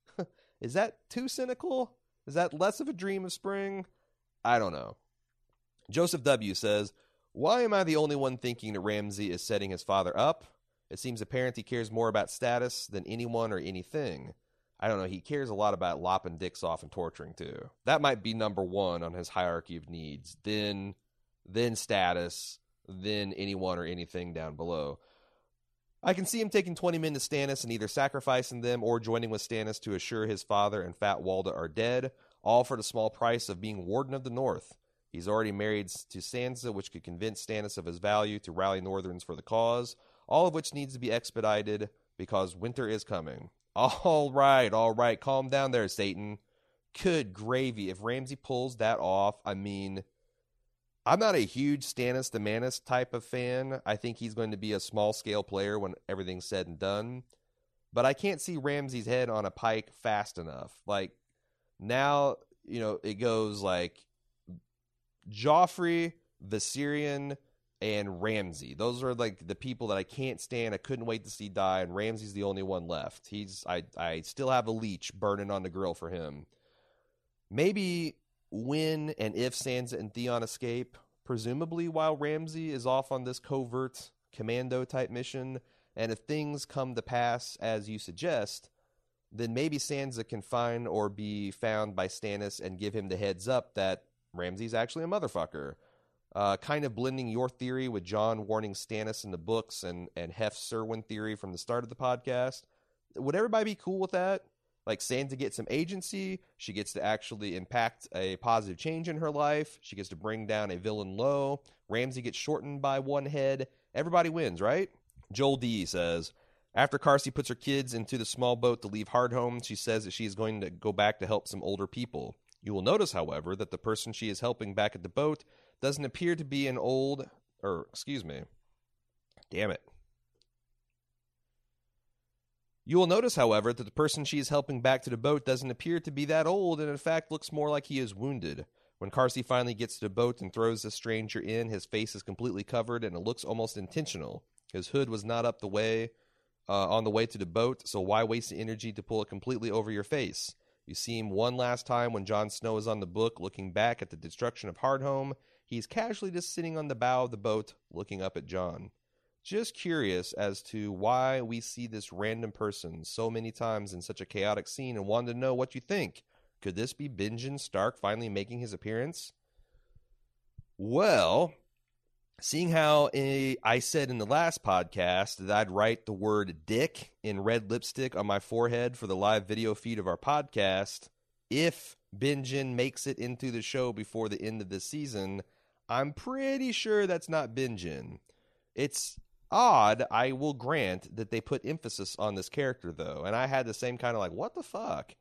Is that too cynical? Is that less of a dream of spring? I don't know. Joseph W. says, why am I the only one thinking that Ramsay is setting his father up? It seems apparent he cares more about status than anyone or anything. I don't know, he cares a lot about lopping dicks off and torturing too. That might be number one on his hierarchy of needs. Then status, then anyone or anything down below. I can see him taking 20 men to Stannis and either sacrificing them or joining with Stannis to assure his father and Fat Walda are dead, all for the small price of being Warden of the North. He's already married to Sansa, which could convince Stannis of his value to rally Northerns for the cause, all of which needs to be expedited because winter is coming. All right, calm down there, Satan. Good gravy. If Ramsay pulls that off, I mean, I'm not a huge Stannis the Manus type of fan. I think he's going to be a small-scale player when everything's said and done. But I can't see Ramsay's head on a pike fast enough. Like, now, it goes like Joffrey, Viserion, and Ramsay. Those are like the people that I can't stand. I couldn't wait to see die, and Ramsay's the only one left. I still have a leech burning on the grill for him. Maybe when and if Sansa and Theon escape, presumably while Ramsay is off on this covert commando type mission, and if things come to pass as you suggest, then maybe Sansa can find or be found by Stannis and give him the heads up that Ramsay's actually a motherfucker. Kind of blending your theory with Jon warning Stannis in the books and Hef's Serwyn theory from the start of the podcast. Would everybody be cool with that? Like, Sansa gets some agency. She gets to actually impact a positive change in her life. She gets to bring down a villain low. Ramsay gets shortened by one head. Everybody wins, right? Joel D. says, after Carsey puts her kids into the small boat to leave Hardhome, she says that she is going to go back to help some older people. You will notice, however, that the person she is helping back at the boat doesn't appear to be You will notice, however, that the person she is helping back to the boat doesn't appear to be that old and in fact looks more like he is wounded. When Carsey finally gets to the boat and throws the stranger in, his face is completely covered and it looks almost intentional. His hood was not up the way on the way to the boat, so why waste the energy to pull it completely over your face? You see him one last time when Jon Snow is on the book looking back at the destruction of Hardhome. He's casually just sitting on the bow of the boat looking up at Jon. Just curious as to why we see this random person so many times in such a chaotic scene and wanted to know what you think. Could this be Benjen Stark finally making his appearance? Well, seeing how I said in the last podcast that I'd write the word dick in red lipstick on my forehead for the live video feed of our podcast, if Benjen makes it into the show before the end of the season, I'm pretty sure that's not Benjen. It's odd, I will grant, that they put emphasis on this character, though. And I had the same kind of like, what the fuck?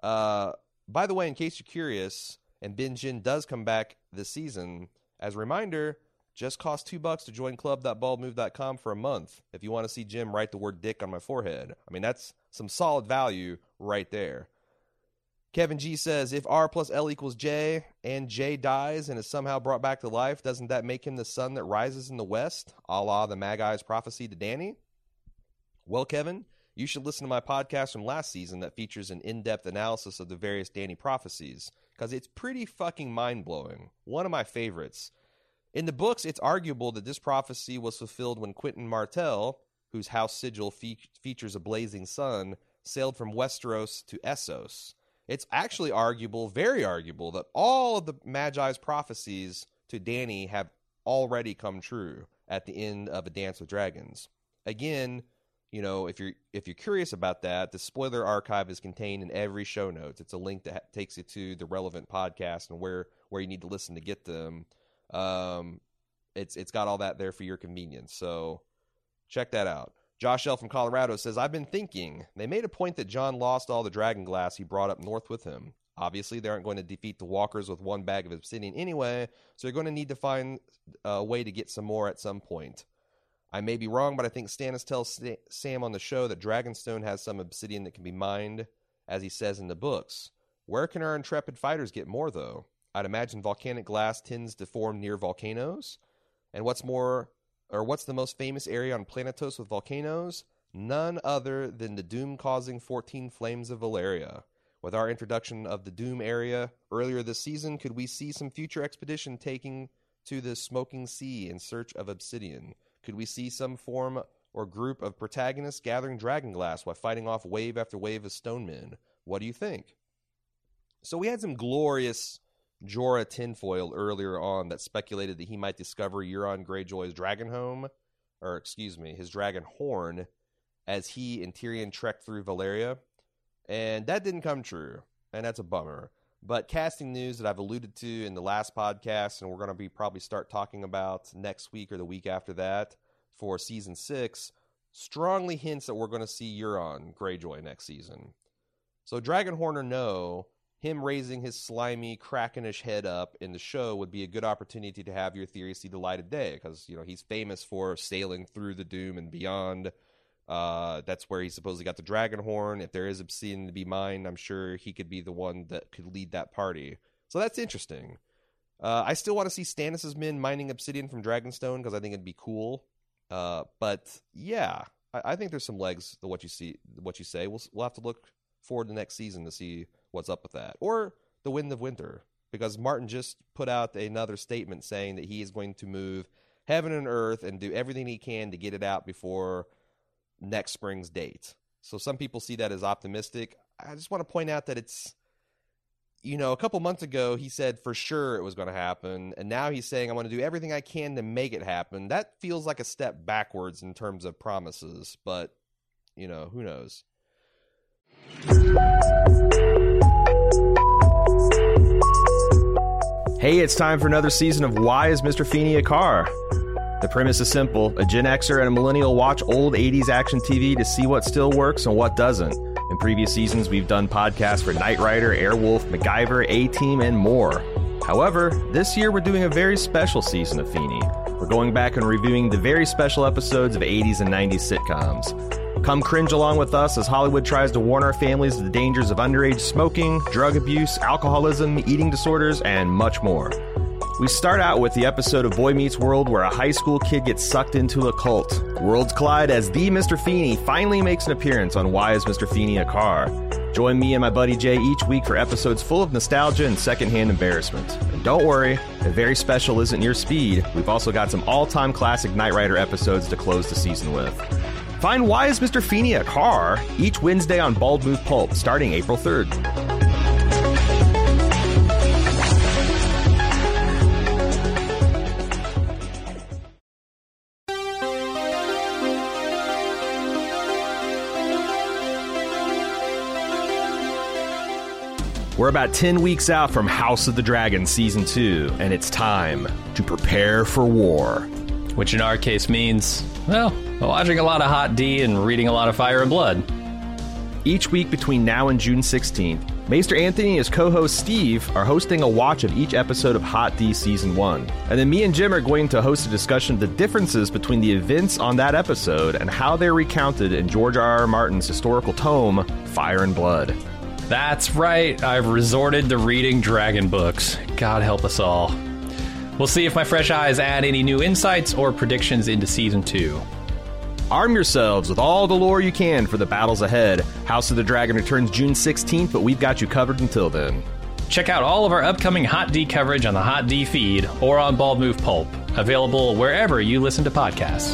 By the way, in case you're curious, and Benjen does come back this season, as a reminder, just cost $2 to join club.baldmove.com for a month if you want to see Jim write the word dick on my forehead. I mean, that's some solid value right there. Kevin G says, if R plus L equals J, and J dies and is somehow brought back to life, doesn't that make him the sun that rises in the west, a la the Maggai's prophecy to Dany? Well, Kevin, you should listen to my podcast from last season that features an in-depth analysis of the various Dany prophecies, because it's pretty fucking mind-blowing. One of my favorites. In the books, it's arguable that this prophecy was fulfilled when Quentyn Martell, whose house sigil features a blazing sun, sailed from Westeros to Essos. It's actually arguable, very arguable, that all of the Magi's prophecies to Dany have already come true at the end of A Dance with Dragons. Again, you know, if you're curious about that, the spoiler archive is contained in every show notes. It's a link that takes you to the relevant podcast and where you need to listen to get them. It's got all that there for your convenience, so check that out. Josh L. from Colorado says, I've been thinking, they made a point that Jon lost all the dragon glass he brought up north with him. Obviously, they aren't going to defeat the walkers with one bag of obsidian anyway, so they're going to need to find a way to get some more at some point. I may be wrong, but I think Stannis tells Sam on the show that Dragonstone has some obsidian that can be mined, as he says in the books. Where can our intrepid fighters get more, though? I'd imagine volcanic glass tends to form near volcanoes. And what's the most famous area on Planetos with volcanoes? None other than the doom-causing 14 Flames of Valyria. With our introduction of the Doom area earlier this season, could we see some future expedition taking to the Smoking Sea in search of obsidian? Could we see some form or group of protagonists gathering dragonglass while fighting off wave after wave of stone men? What do you think? So we had some glorious Jorah tinfoil earlier on that speculated that he might discover Euron Greyjoy's his dragon horn, as he and Tyrion trekked through Valyria. And that didn't come true, and that's a bummer. But casting news that I've alluded to in the last podcast, and we're going to probably start talking about next week or the week after that for Season 6, strongly hints that we're going to see Euron Greyjoy next season. So Dragonhorn or no, him raising his slimy, krakenish head up in the show would be a good opportunity to have your theory see the light of day, because, you know, he's famous for sailing through the Doom and beyond. That's where he supposedly got the dragon horn. If there is obsidian to be mined, I'm sure he could be the one that could lead that party. So that's interesting. I still want to see Stannis' men mining obsidian from Dragonstone, because I think it'd be cool. But yeah, I think there's some legs to what you say. We'll have to look forward to next season to see what's up with that. Or the Wind of Winter, because Martin just put out another statement saying that he is going to move heaven and earth and do everything he can to get it out before next spring's date. So some people see that as optimistic. I just want to point out that it's, you know, a couple months ago he said for sure it was going to happen, and now he's saying I'm going to do everything I can to make it happen. That feels like a step backwards in terms of promises, but, you know, who knows? Hey, it's time for another season of Why is Mr. Feeney a Car? The premise is simple. A Gen Xer and a millennial watch old 80s action TV to see what still works and what doesn't. In previous seasons, we've done podcasts for Knight Rider, Airwolf, MacGyver, A-Team, and more. However, this year we're doing a very special season of Feeney. We're going back and reviewing the very special episodes of 80s and 90s sitcoms. Come cringe along with us as Hollywood tries to warn our families of the dangers of underage smoking, drug abuse, alcoholism, eating disorders, and much more. We start out with the episode of Boy Meets World where a high school kid gets sucked into a cult. Worlds collide as the Mr. Feeney finally makes an appearance on Why Is Mr. Feeney a Car? Join me and my buddy Jay each week for episodes full of nostalgia and secondhand embarrassment. And don't worry, if very special isn't your speed, we've also got some all-time classic Knight Rider episodes to close the season with. Find Why Is Mr. Feeney a Car? Each Wednesday on Bald Move Pulp, starting April 3rd. We're about 10 weeks out from House of the Dragon Season 2, and it's time to prepare for war. Which in our case means, well, watching a lot of Hot D and reading a lot of Fire and Blood. Each week between now and June 16th, Maester Anthony and his co-host Steve are hosting a watch of each episode of Hot D Season 1. And then me and Jim are going to host a discussion of the differences between the events on that episode and how they're recounted in George R.R. Martin's historical tome, Fire and Blood. That's right, I've resorted to reading dragon books. God help us all. We'll see if my fresh eyes add any new insights or predictions into Season 2. Arm yourselves with all the lore you can for the battles ahead. House of the Dragon returns June 16th, but we've got you covered until then. Check out all of our upcoming Hot D coverage on the Hot D feed or on Bald Move Pulp, available wherever you listen to podcasts.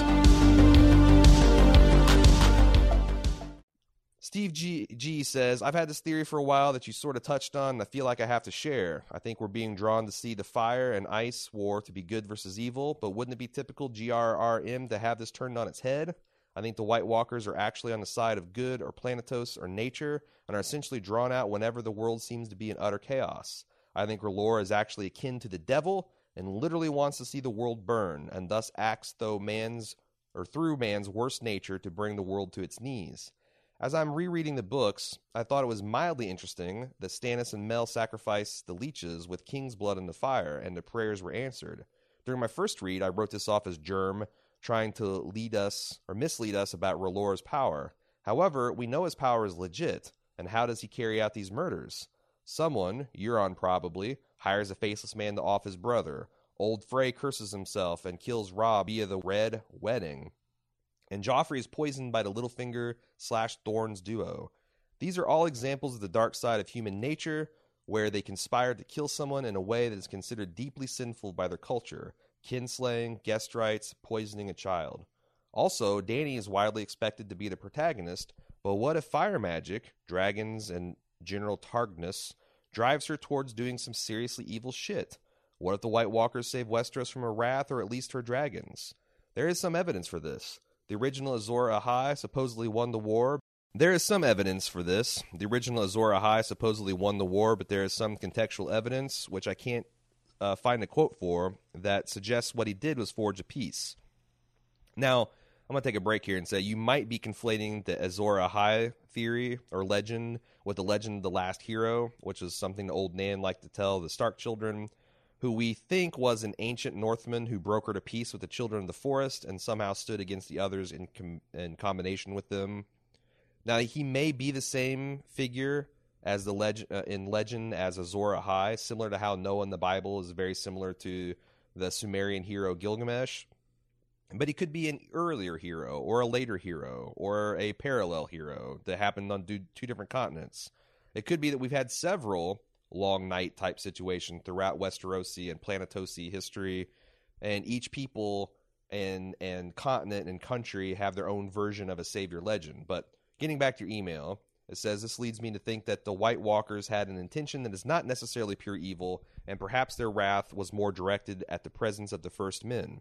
Steve G says, I've had this theory for a while that you sort of touched on, and I feel like I have to share. I think we're being drawn to see the fire and ice war to be good versus evil, but wouldn't it be typical GRRM to have this turned on its head? I think the White Walkers are actually on the side of good or Planetos or nature, and are essentially drawn out whenever the world seems to be in utter chaos. I think R'hllor is actually akin to the devil, and literally wants to see the world burn, and thus acts through man's worst nature to bring the world to its knees. As I'm rereading the books, I thought it was mildly interesting that Stannis and Mel sacrificed the leeches with King's blood in the fire, and the prayers were answered. During my first read, I wrote this off as Germ trying to mislead us about R'hllor's power. However, we know his power is legit, and how does he carry out these murders? Someone, Euron probably, hires a faceless man to off his brother. Old Frey curses himself and kills Robb via the Red Wedding. And Joffrey is poisoned by the Littlefinger/Thorns duo. These are all examples of the dark side of human nature, where they conspired to kill someone in a way that is considered deeply sinful by their culture. Kinslaying, guest rights, poisoning a child. Also, Dany is widely expected to be the protagonist, but what if fire magic, dragons, and General Targnus drives her towards doing some seriously evil shit? What if the White Walkers save Westeros from her wrath, or at least her dragons? There is some evidence for this. The original Azor Ahai supposedly won the war. There is some evidence for this. The original Azor Ahai supposedly won the war, but there is some contextual evidence, which I can't find a quote for, that suggests what he did was forge a peace. Now, I'm going to take a break here and say you might be conflating the Azor Ahai theory or legend with the legend of the last hero, which is something the old Nan liked to tell the Stark children, who we think was an ancient Northman who brokered a peace with the children of the forest and somehow stood against the others in combination with them. Now, he may be the same figure as the legend as Azor Ahai, similar to how Noah in the Bible is very similar to the Sumerian hero Gilgamesh. But he could be an earlier hero, or a later hero, or a parallel hero that happened on two different continents. It could be that we've had several long night type situation throughout Westerosi and Planetosi history, and each people and continent and country have their own version of a savior legend. But getting back to your email, it says, this leads me to think that the White Walkers had an intention that is not necessarily pure evil, and perhaps their wrath was more directed at the presence of the first men.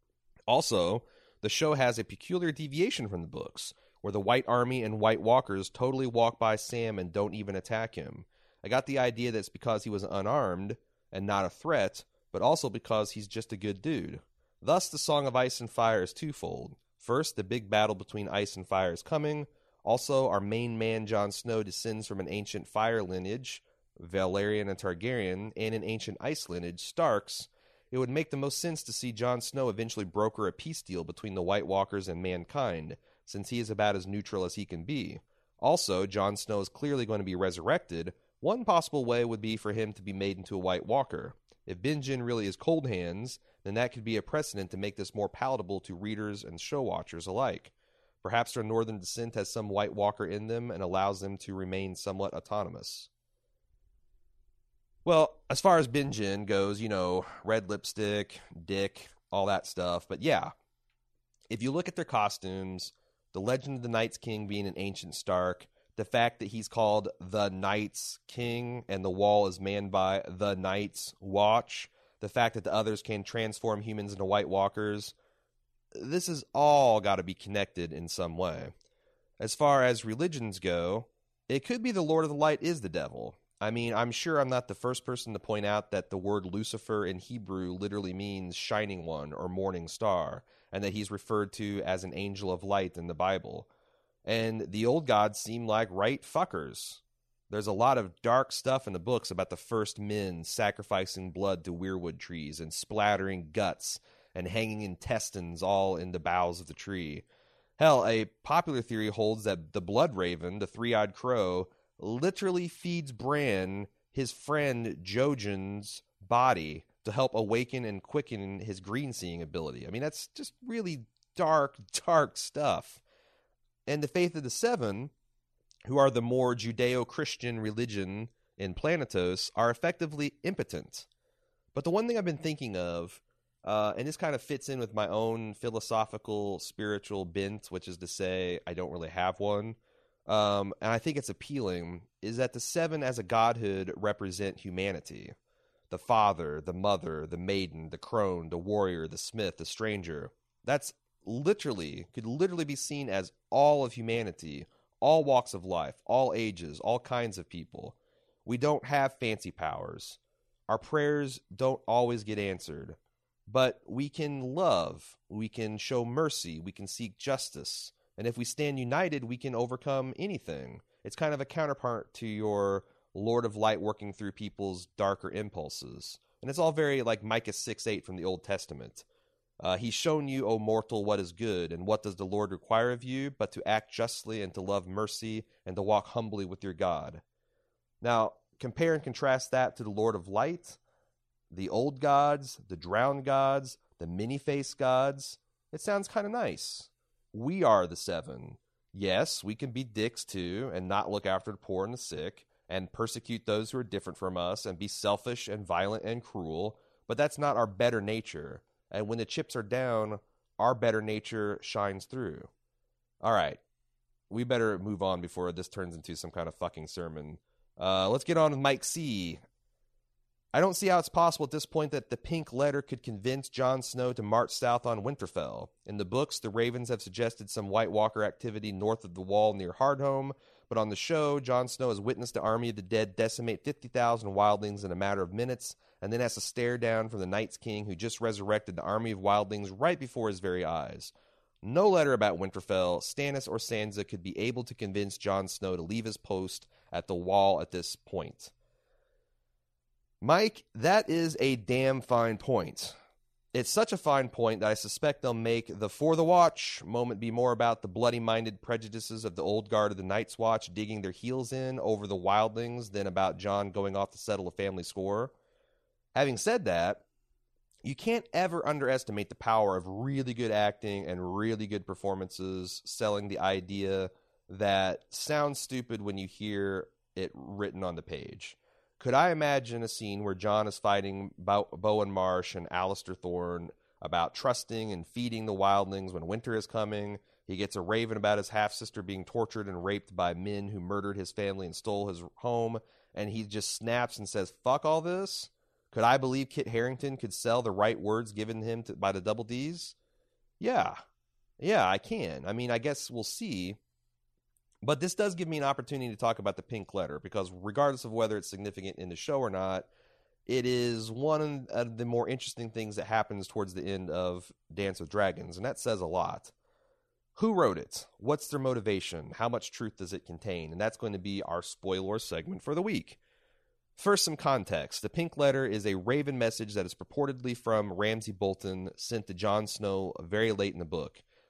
Also, the show has a peculiar deviation from the books, where the White Army and White Walkers totally walk by Sam and don't even attack him. I got the idea that it's because he was unarmed and not a threat, but also because he's just a good dude. Thus, the Song of Ice and Fire is twofold. First, the big battle between ice and fire is coming. Also, our main man, Jon Snow, descends from an ancient fire lineage, Valyrian and Targaryen, and an ancient ice lineage, Starks. It would make the most sense to see Jon Snow eventually broker a peace deal between the White Walkers and mankind, since he is about as neutral as he can be. Also, Jon Snow is clearly going to be resurrected. One possible way would be for him to be made into a White Walker. If Benjen really is Cold Hands, then that could be a precedent to make this more palatable to readers and show watchers alike. Perhaps their northern descent has some White Walker in them and allows them to remain somewhat autonomous. Well, as far as Benjen goes, red lipstick, dick, all that stuff. But yeah, if you look at their costumes, the legend of the Night's King being an ancient Stark, the fact that he's called the Night's King and the wall is manned by the Night's Watch, the fact that the others can transform humans into White Walkers, this has all got to be connected in some way. As far as religions go, it could be the Lord of the Light is the devil. I mean, I'm sure I'm not the first person to point out that the word Lucifer in Hebrew literally means shining one or morning star, and that he's referred to as an angel of light in the Bible. And the old gods seem like right fuckers. There's a lot of dark stuff in the books about the first men sacrificing blood to weirwood trees and splattering guts and hanging intestines all in the boughs of the tree. Hell, a popular theory holds that the Blood Raven, the three-eyed crow, literally feeds Bran his friend Jojen's body to help awaken and quicken his green-seeing ability. I mean, that's just really dark, dark stuff. And the Faith of the Seven, who are the more Judeo-Christian religion in Planetos, are effectively impotent. But the one thing I've been thinking of, and this kind of fits in with my own philosophical, spiritual bent, which is to say I don't really have one, and I think it's appealing, is that the seven as a godhood represent humanity. The father, the mother, the maiden, the crone, the warrior, the smith, the stranger. That's could literally be seen as all of humanity, all walks of life, all ages, all kinds of people. We don't have fancy powers. Our prayers don't always get answered. But we can love, we can show mercy, we can seek justice. And if we stand united, we can overcome anything. It's kind of a counterpart to your Lord of Light working through people's darker impulses. And it's all very like Micah 6:8 from the Old Testament. He's shown you, O mortal, what is good, and what does the Lord require of you, but to act justly and to love mercy and to walk humbly with your God. Now, compare and contrast that to the Lord of Light, the old gods, the drowned gods, the many-faced gods. It sounds kind of nice. We are the seven. Yes, we can be dicks too, and not look after the poor and the sick, and persecute those who are different from us, and be selfish and violent and cruel, but that's not our better nature. And when the chips are down, our better nature shines through. All right, we better move on before this turns into some kind of fucking sermon. Let's get on with Mike C. I don't see how it's possible at this point that the Pink Letter could convince Jon Snow to march south on Winterfell. In the books, the Ravens have suggested some White Walker activity north of the Wall near Hardhome, but on the show, Jon Snow has witnessed the army of the dead decimate 50,000 wildlings in a matter of minutes, and then has to stare down from the Night's King who just resurrected the army of wildlings right before his very eyes. No letter about Winterfell, Stannis, or Sansa could be able to convince Jon Snow to leave his post at the Wall at this point. Mike, that is a damn fine point. It's such a fine point that I suspect they'll make the For the Watch moment be more about the bloody-minded prejudices of the old guard of the Night's Watch digging their heels in over the wildlings than about Jon going off to settle a family score. Having said that, you can't ever underestimate the power of really good acting and really good performances selling the idea that sounds stupid when you hear it written on the page. Could I imagine a scene where Jon is fighting Bowen Marsh and Alistair Thorne about trusting and feeding the wildlings when winter is coming? He gets a raven about his half-sister being tortured and raped by men who murdered his family and stole his home, and he just snaps and says, fuck all this? Could I believe Kit Harington could sell the right words given him by the Double Ds? Yeah, I can. I mean, I guess we'll see. But this does give me an opportunity to talk about the Pink Letter, because regardless of whether it's significant in the show or not, it is one of the more interesting things that happens towards the end of Dance with Dragons, and that says a lot. Who wrote it? What's their motivation? How much truth does it contain? And that's going to be our spoiler segment for the week. First, some context. The Pink Letter is a Raven message that is purportedly from Ramsay Bolton sent to Jon Snow very late in the book.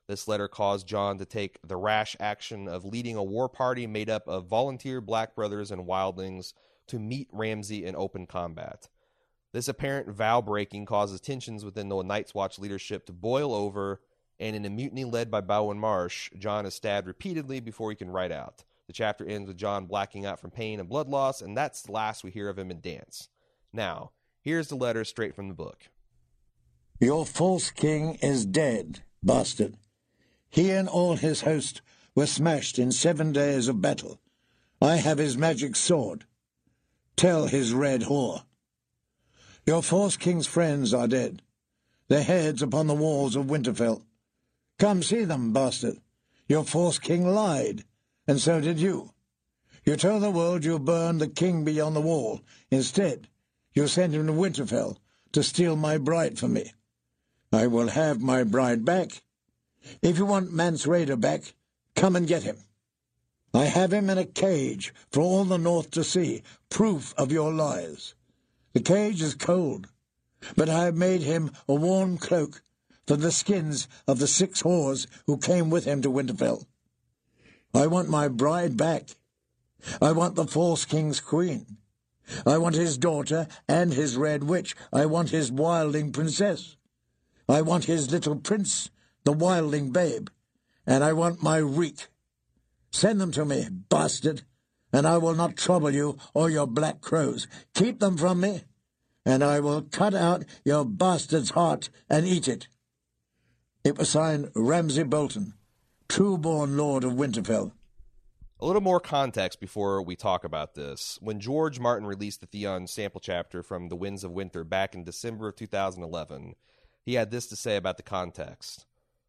This letter caused Jon to take the rash action of leading a war party made up of volunteer Black brothers and wildlings to meet Ramsay in open combat. This apparent vow-breaking causes tensions within the Night's Watch leadership to boil over, and in a mutiny led by Bowen Marsh, Jon is stabbed repeatedly before he can ride out. The chapter ends with Jon blacking out from pain and blood loss, and that's the last we hear of him in Dance. Now, here's the letter straight from the book. Your false king is dead, bastard. He and all his host were smashed in 7 days of battle. I have his magic sword. Tell his red whore. Your false king's friends are dead, their heads upon the walls of Winterfell. Come see them, bastard. Your false king lied, and so did you. You told the world you burned the king beyond the wall. Instead, you sent him to Winterfell to steal my bride from me. I will have my bride back. If you want Mance Rayder back, come and get him. I have him in a cage for all the North to see, proof of your lies. The cage is cold, but I have made him a warm cloak for the skins of the 6 whores who came with him to Winterfell. I want my bride back. I want the false king's queen. I want his daughter and his red witch. I want his wildling princess. I want his little prince, the wildling babe. And I want my reek. Send them to me, bastard, and I will not trouble you or your black crows. Keep them from me, and I will cut out your bastard's heart and eat it. It was signed Ramsay Bolton, true-born Lord of Winterfell. A little more context before we talk about this. When George Martin released the Theon sample chapter from The Winds of Winter back in December of 2011, he had this to say about the context.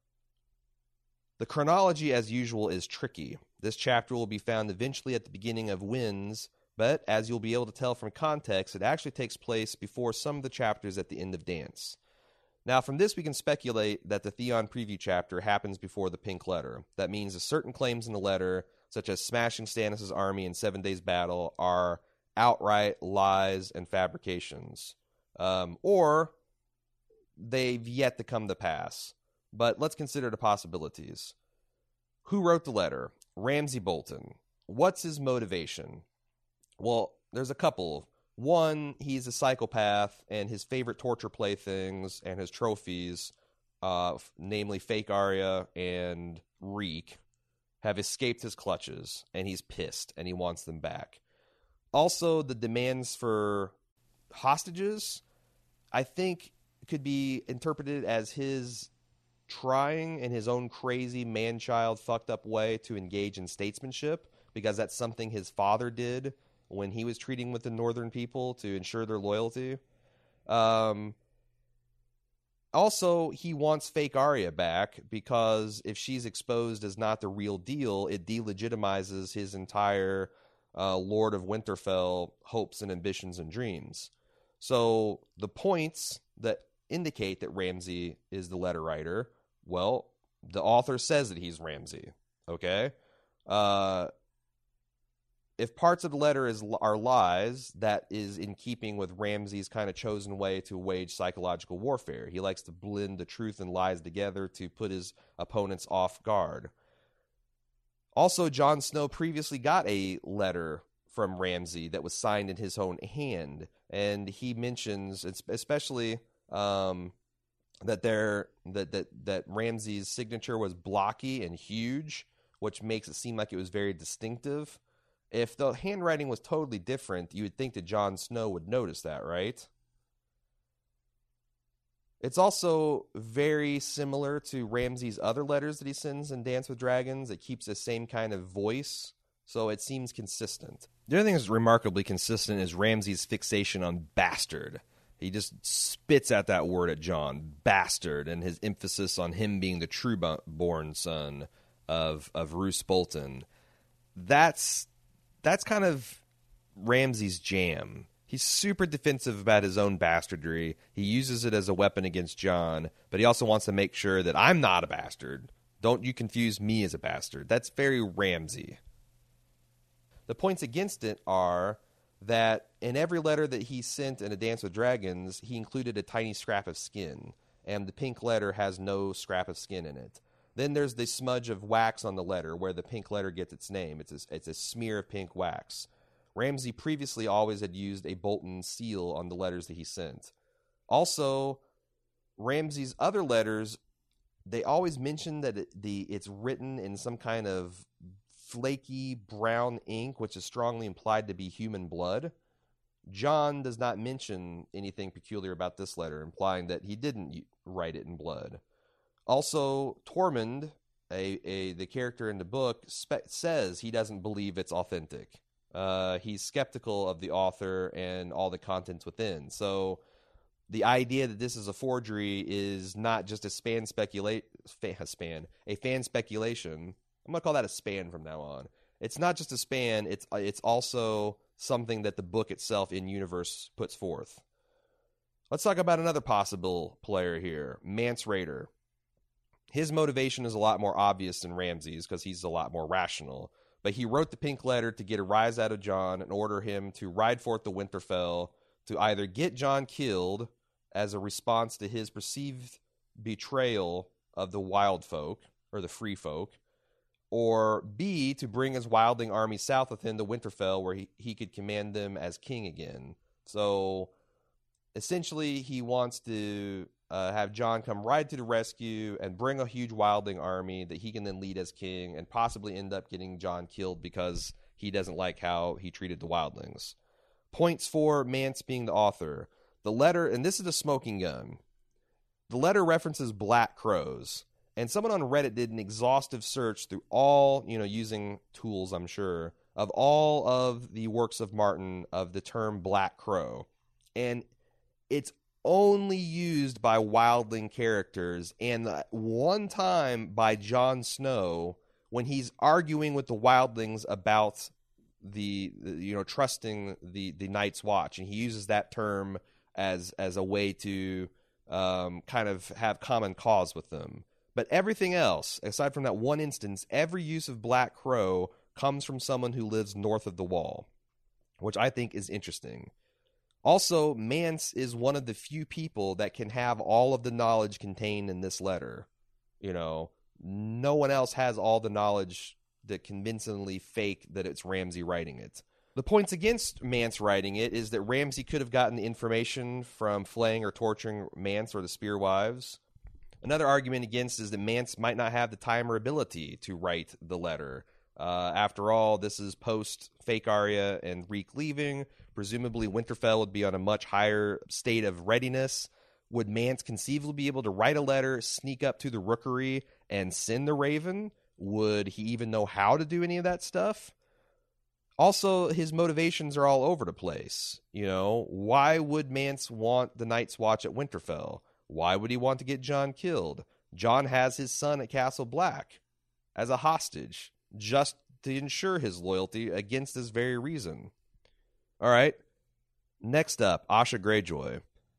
The chronology, as usual, is tricky. This chapter will be found eventually at the beginning of Winds, but as you'll be able to tell from context, it actually takes place before some of the chapters at the end of Dance. Now, from this, we can speculate that the Theon preview chapter happens before the Pink Letter. That means that certain claims in the letter, such as smashing Stannis' army in 7 days' battle, are outright lies and fabrications. Or they've yet to come to pass. But let's consider the possibilities. Who wrote the letter? Ramsay Bolton. What's his motivation? Well, there's a couple. One, he's a psychopath, and his favorite torture playthings and his trophies, namely fake Arya and Reek, have escaped his clutches, and he's pissed, and he wants them back. Also, the demands for hostages, I think, could be interpreted as his trying in his own crazy man-child fucked up way to engage in statesmanship, because that's something his father did when he was treating with the northern people to ensure their loyalty. Also, he wants fake Arya back, because if she's exposed as not the real deal, it delegitimizes his entire Lord of Winterfell hopes and ambitions and dreams. So the points that indicate that Ramsay is the letter writer, well, the author says that he's Ramsay, okay? If parts of the letter are lies, that is in keeping with Ramsay's kind of chosen way to wage psychological warfare. He likes to blend the truth and lies together to put his opponents off guard. Also, Jon Snow previously got a letter from Ramsay that was signed in his own hand, and he mentions, especially that Ramsay's signature was blocky and huge, which makes it seem like it was very distinctive. If the handwriting was totally different, you would think that Jon Snow would notice that, right? It's also very similar to Ramsay's other letters that he sends in Dance with Dragons. It keeps the same kind of voice, so it seems consistent. The other thing that's remarkably consistent is Ramsay's fixation on bastard. He just spits at that word at Jon, bastard, and his emphasis on him being the true-born son of Roose Bolton. That's kind of Ramsay's jam. He's super defensive about his own bastardry. He uses it as a weapon against Jon, but he also wants to make sure that I'm not a bastard. Don't you confuse me as a bastard. That's very Ramsay. The points against it are that in every letter that he sent in A Dance with Dragons, he included a tiny scrap of skin, and the Pink Letter has no scrap of skin in it. Then there's the smudge of wax on the letter where the pink letter gets its name. It's a smear of pink wax. Ramsay previously always had used a Bolton seal on the letters that he sent. Also, Ramsay's other letters, they always mention that it's written in some kind of flaky brown ink, which is strongly implied to be human blood. John does not mention anything peculiar about this letter, implying that he didn't write it in blood. Also, Tormund, the character in the book, says he doesn't believe it's authentic. He's skeptical of the author and all the contents within. So the idea that this is a forgery is not just a fan speculation. I'm going to call that a span from now on. It's not just a span, it's also something that the book itself in universe puts forth. Let's talk about another possible player here, Mance Rayder. His motivation is a lot more obvious than Ramsay's because he's a lot more rational. But he wrote the pink letter to get a rise out of Jon and order him to ride forth to Winterfell to either get Jon killed as a response to his perceived betrayal of the wild folk, or the free folk, or B, to bring his wildling army south with him to Winterfell where he could command them as king again. So essentially he wants to have Jon come ride to the rescue and bring a huge wildling army that he can then lead as king and possibly end up getting Jon killed because he doesn't like how he treated the wildlings. Points for Mance being the author. The letter, and this is a smoking gun, the letter references black crows. And someone on Reddit did an exhaustive search through all, using tools, I'm sure, of all of the works of Martin of the term Black Crow. And it's only used by wildling characters, and one time by Jon Snow when he's arguing with the wildlings about the trusting the Night's Watch, and he uses that term as a way to kind of have common cause with them. But everything else, aside from that one instance, every use of Black Crow comes from someone who lives north of the Wall, which I think is interesting. Also, Mance is one of the few people that can have all of the knowledge contained in this letter. No one else has all the knowledge that convincingly fake that it's Ramsay writing it. The points against Mance writing it is that Ramsay could have gotten the information from flaying or torturing Mance or the Spearwives. Another argument against is that Mance might not have the time or ability to write the letter. After all, this is post-fake Arya and Reek leaving. Presumably Winterfell would be on a much higher state of readiness. Would Mance conceivably be able to write a letter, sneak up to the Rookery, and send the Raven? Would he even know how to do any of that stuff? Also, his motivations are all over the place. Why would Mance want the Night's Watch at Winterfell? Why would he want to get Jon killed? Jon has his son at Castle Black as a hostage, just to ensure his loyalty against this very reason. All right. Next up, Asha Greyjoy.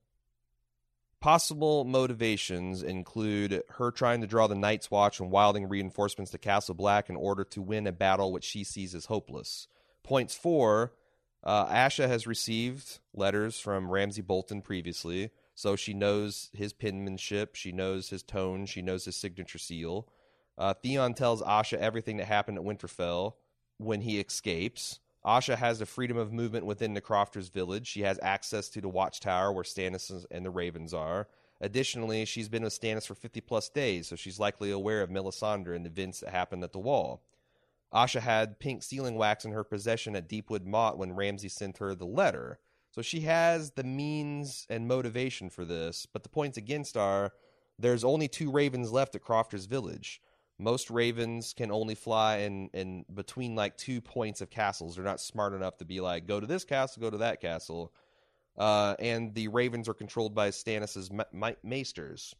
Possible motivations include her trying to draw the Night's Watch and wilding reinforcements to Castle Black in order to win a battle which she sees as hopeless. Points 4, Asha has received letters from Ramsay Bolton previously, so she knows his penmanship, she knows his tone, she knows his signature seal. Theon tells Asha everything that happened at Winterfell when he escapes. Asha has the freedom of movement within the Crofters' village. She has access to the Watchtower where Stannis and the Ravens are. Additionally, she's been with Stannis for 50-plus days, so she's likely aware of Melisandre and the events that happened at the Wall. Asha had pink sealing wax in her possession at Deepwood Motte when Ramsay sent her the letter. So she has the means and motivation for this, but the points against are there's only 2 ravens left at Crofters' village. Most ravens can only fly in between 2 points of castles. They're not smart enough to be go to this castle, go to that castle. And the ravens are controlled by Stannis' maesters.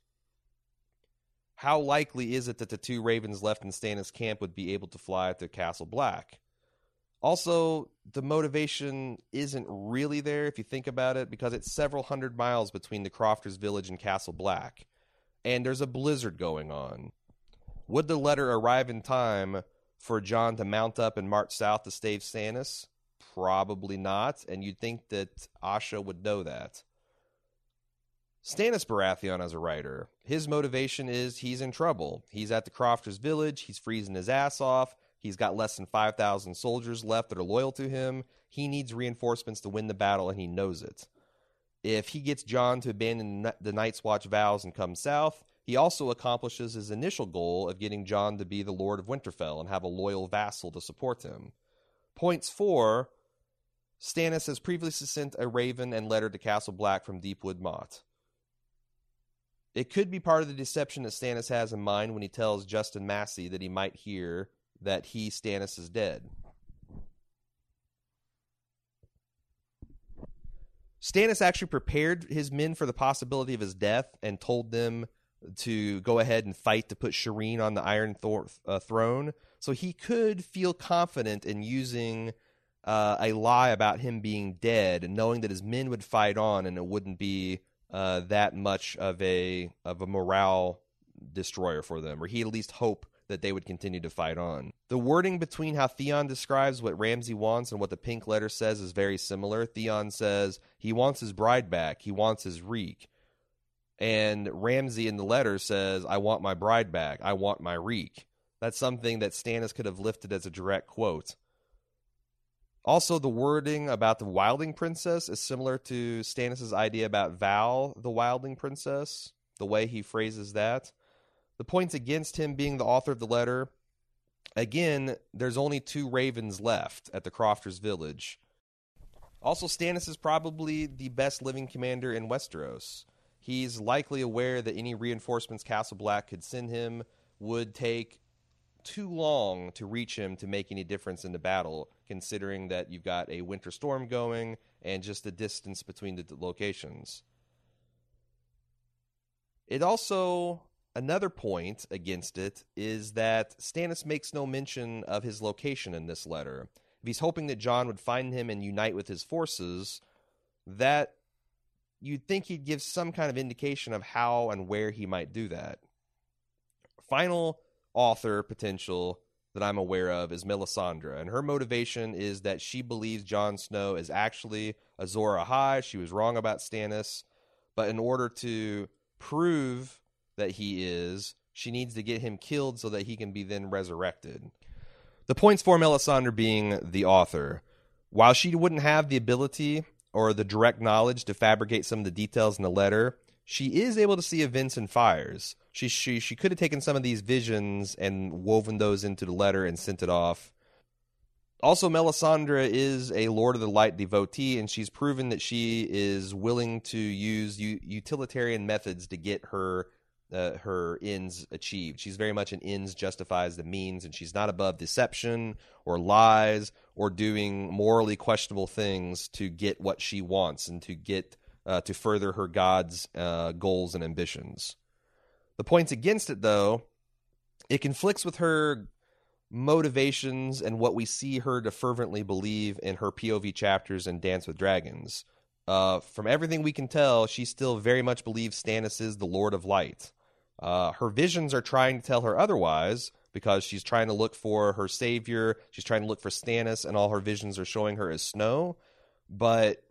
How likely is it that the 2 ravens left in Stannis' camp would be able to fly to Castle Black? Also, the motivation isn't really there if you think about it, because it's several hundred miles between the Crofters' village and Castle Black. And there's a blizzard going on. Would the letter arrive in time for Jon to mount up and march south to stave Stannis? Probably not, and you'd think that Asha would know that. Stannis Baratheon as a writer, his motivation is he's in trouble. He's at the Crofters Village. He's freezing his ass off. He's got less than 5,000 soldiers left that are loyal to him. He needs reinforcements to win the battle, and he knows it. If he gets Jon to abandon the Night's Watch vows and come south, he also accomplishes his initial goal of getting Jon to be the Lord of Winterfell and have a loyal vassal to support him. Points 4, Stannis has previously sent a raven and letter to Castle Black from Deepwood Motte. It could be part of the deception that Stannis has in mind when he tells Justin Massey that he might hear that he, Stannis, is dead. Stannis actually prepared his men for the possibility of his death and told them to go ahead and fight to put Shireen on the Iron Throne. So he could feel confident in using a lie about him being dead and knowing that his men would fight on and it wouldn't be that much of a morale destroyer for them, or he at least hope that they would continue to fight on. The wording between how Theon describes what Ramsay wants and what the pink letter says is very similar. Theon says he wants his bride back, he wants his reek. And Ramsay in the letter says, I want my bride back, I want my reek. That's something that Stannis could have lifted as a direct quote. Also, the wording about the Wilding Princess is similar to Stannis' idea about Val, the Wilding Princess, the way he phrases that. The points against him being the author of the letter, again, there's only 2 ravens left at the Crofters Village. Also, Stannis is probably the best living commander in Westeros. He's likely aware that any reinforcements Castle Black could send him would take too long to reach him to make any difference in the battle, considering that you've got a winter storm going and just the distance between the locations. It also, another point against it is that Stannis makes no mention of his location in this letter. If he's hoping that Jon would find him and unite with his forces, that you'd think he'd give some kind of indication of how and where he might do that. Final author potential that I'm aware of is Melisandre, and her motivation is that she believes Jon Snow is actually Azor Ahai. She was wrong about Stannis, but in order to prove that he is, she needs to get him killed so that he can be then resurrected. The points for Melisandre being the author. While she wouldn't have the ability or the direct knowledge to fabricate some of the details in the letter, she is able to see events and fires. She could have taken some of these visions and woven those into the letter and sent it off. Also, Melisandre is a Lord of the Light devotee, and she's proven that she is willing to use utilitarian methods to get her ends achieved. She's very much an ends justifies the means, and she's not above deception or lies or doing morally questionable things to get what she wants and to get to further her God's goals and ambitions. The points against it, though, it conflicts with her motivations and what we see her to fervently believe in her POV chapters in Dance with Dragons. From everything we can tell, she still very much believes Stannis is the Lord of Light. Her visions are trying to tell her otherwise, because she's trying to look for her savior, she's trying to look for Stannis, and all her visions are showing her as Snow. But,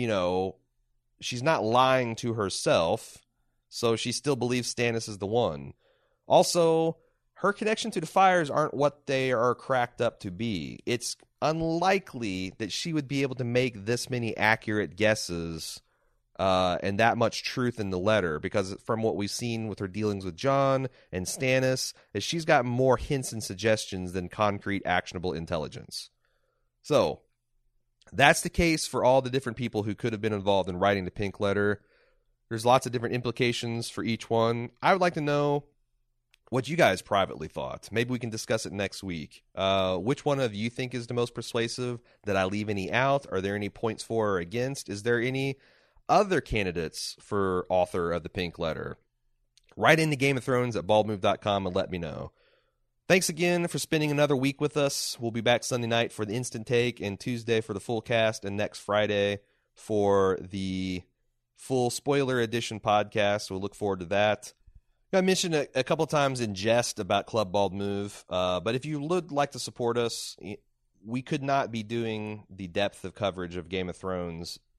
she's not lying to herself, so she still believes Stannis is the one. Also, her connection to the fires aren't what they are cracked up to be. It's unlikely that she would be able to make this many accurate guesses and that much truth in the letter, because from what we've seen with her dealings with Jon and Stannis, is she's got more hints and suggestions than concrete, actionable intelligence. So, that's the case for all the different people who could have been involved in writing the pink letter. There's lots of different implications for each one. I would like to know what you guys privately thought. Maybe we can discuss it next week. Which one of you think is the most persuasive? Did I leave any out? Are there any points for or against? Is there any other candidates for author of the pink letter? Write into Game of Thrones at baldmove.com and let me know. Thanks again for spending another week with us. We'll be back Sunday night for the Instant Take, and Tuesday for the full cast, and next Friday for the full spoiler edition podcast. We'll look forward to that. I mentioned a couple of times in jest about Club Bald Move, but if you would like to support us, we could not be doing the depth of coverage of Game of Thrones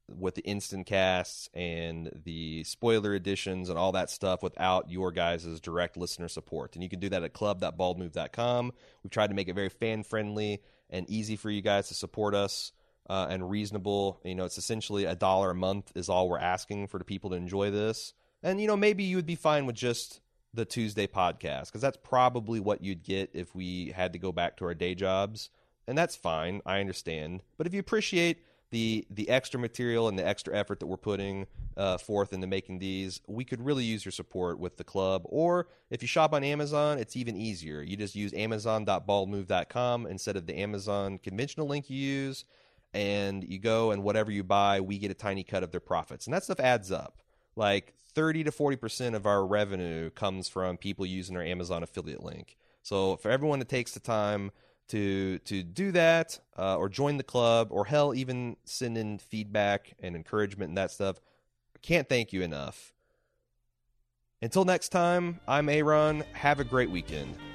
with the instant casts and the spoiler editions and all that stuff without your guys' direct listener support. And you can do that at club.baldmove.com. We've tried to make it very fan-friendly and easy for you guys to support us and reasonable. It's essentially $1 a month is all we're asking for the people to enjoy this. And, maybe you would be fine with just the Tuesday podcast, because that's probably what you'd get if we had to go back to our day jobs. And that's fine. I understand. But if you appreciate the extra material and the extra effort that we're putting forth into making these, we could really use your support with the club. Or if you shop on Amazon, it's even easier. You just use amazon.baldmove.com instead of the Amazon conventional link you use, and you go, and whatever you buy, we get a tiny cut of their profits. And that stuff adds up. Like 30 to 40% of our revenue comes from people using our Amazon affiliate link. So for everyone that takes the time to do that, or join the club, or hell, even send in feedback and encouragement and that stuff, I can't thank you enough. Until next time, I'm Aaron. Have a great weekend.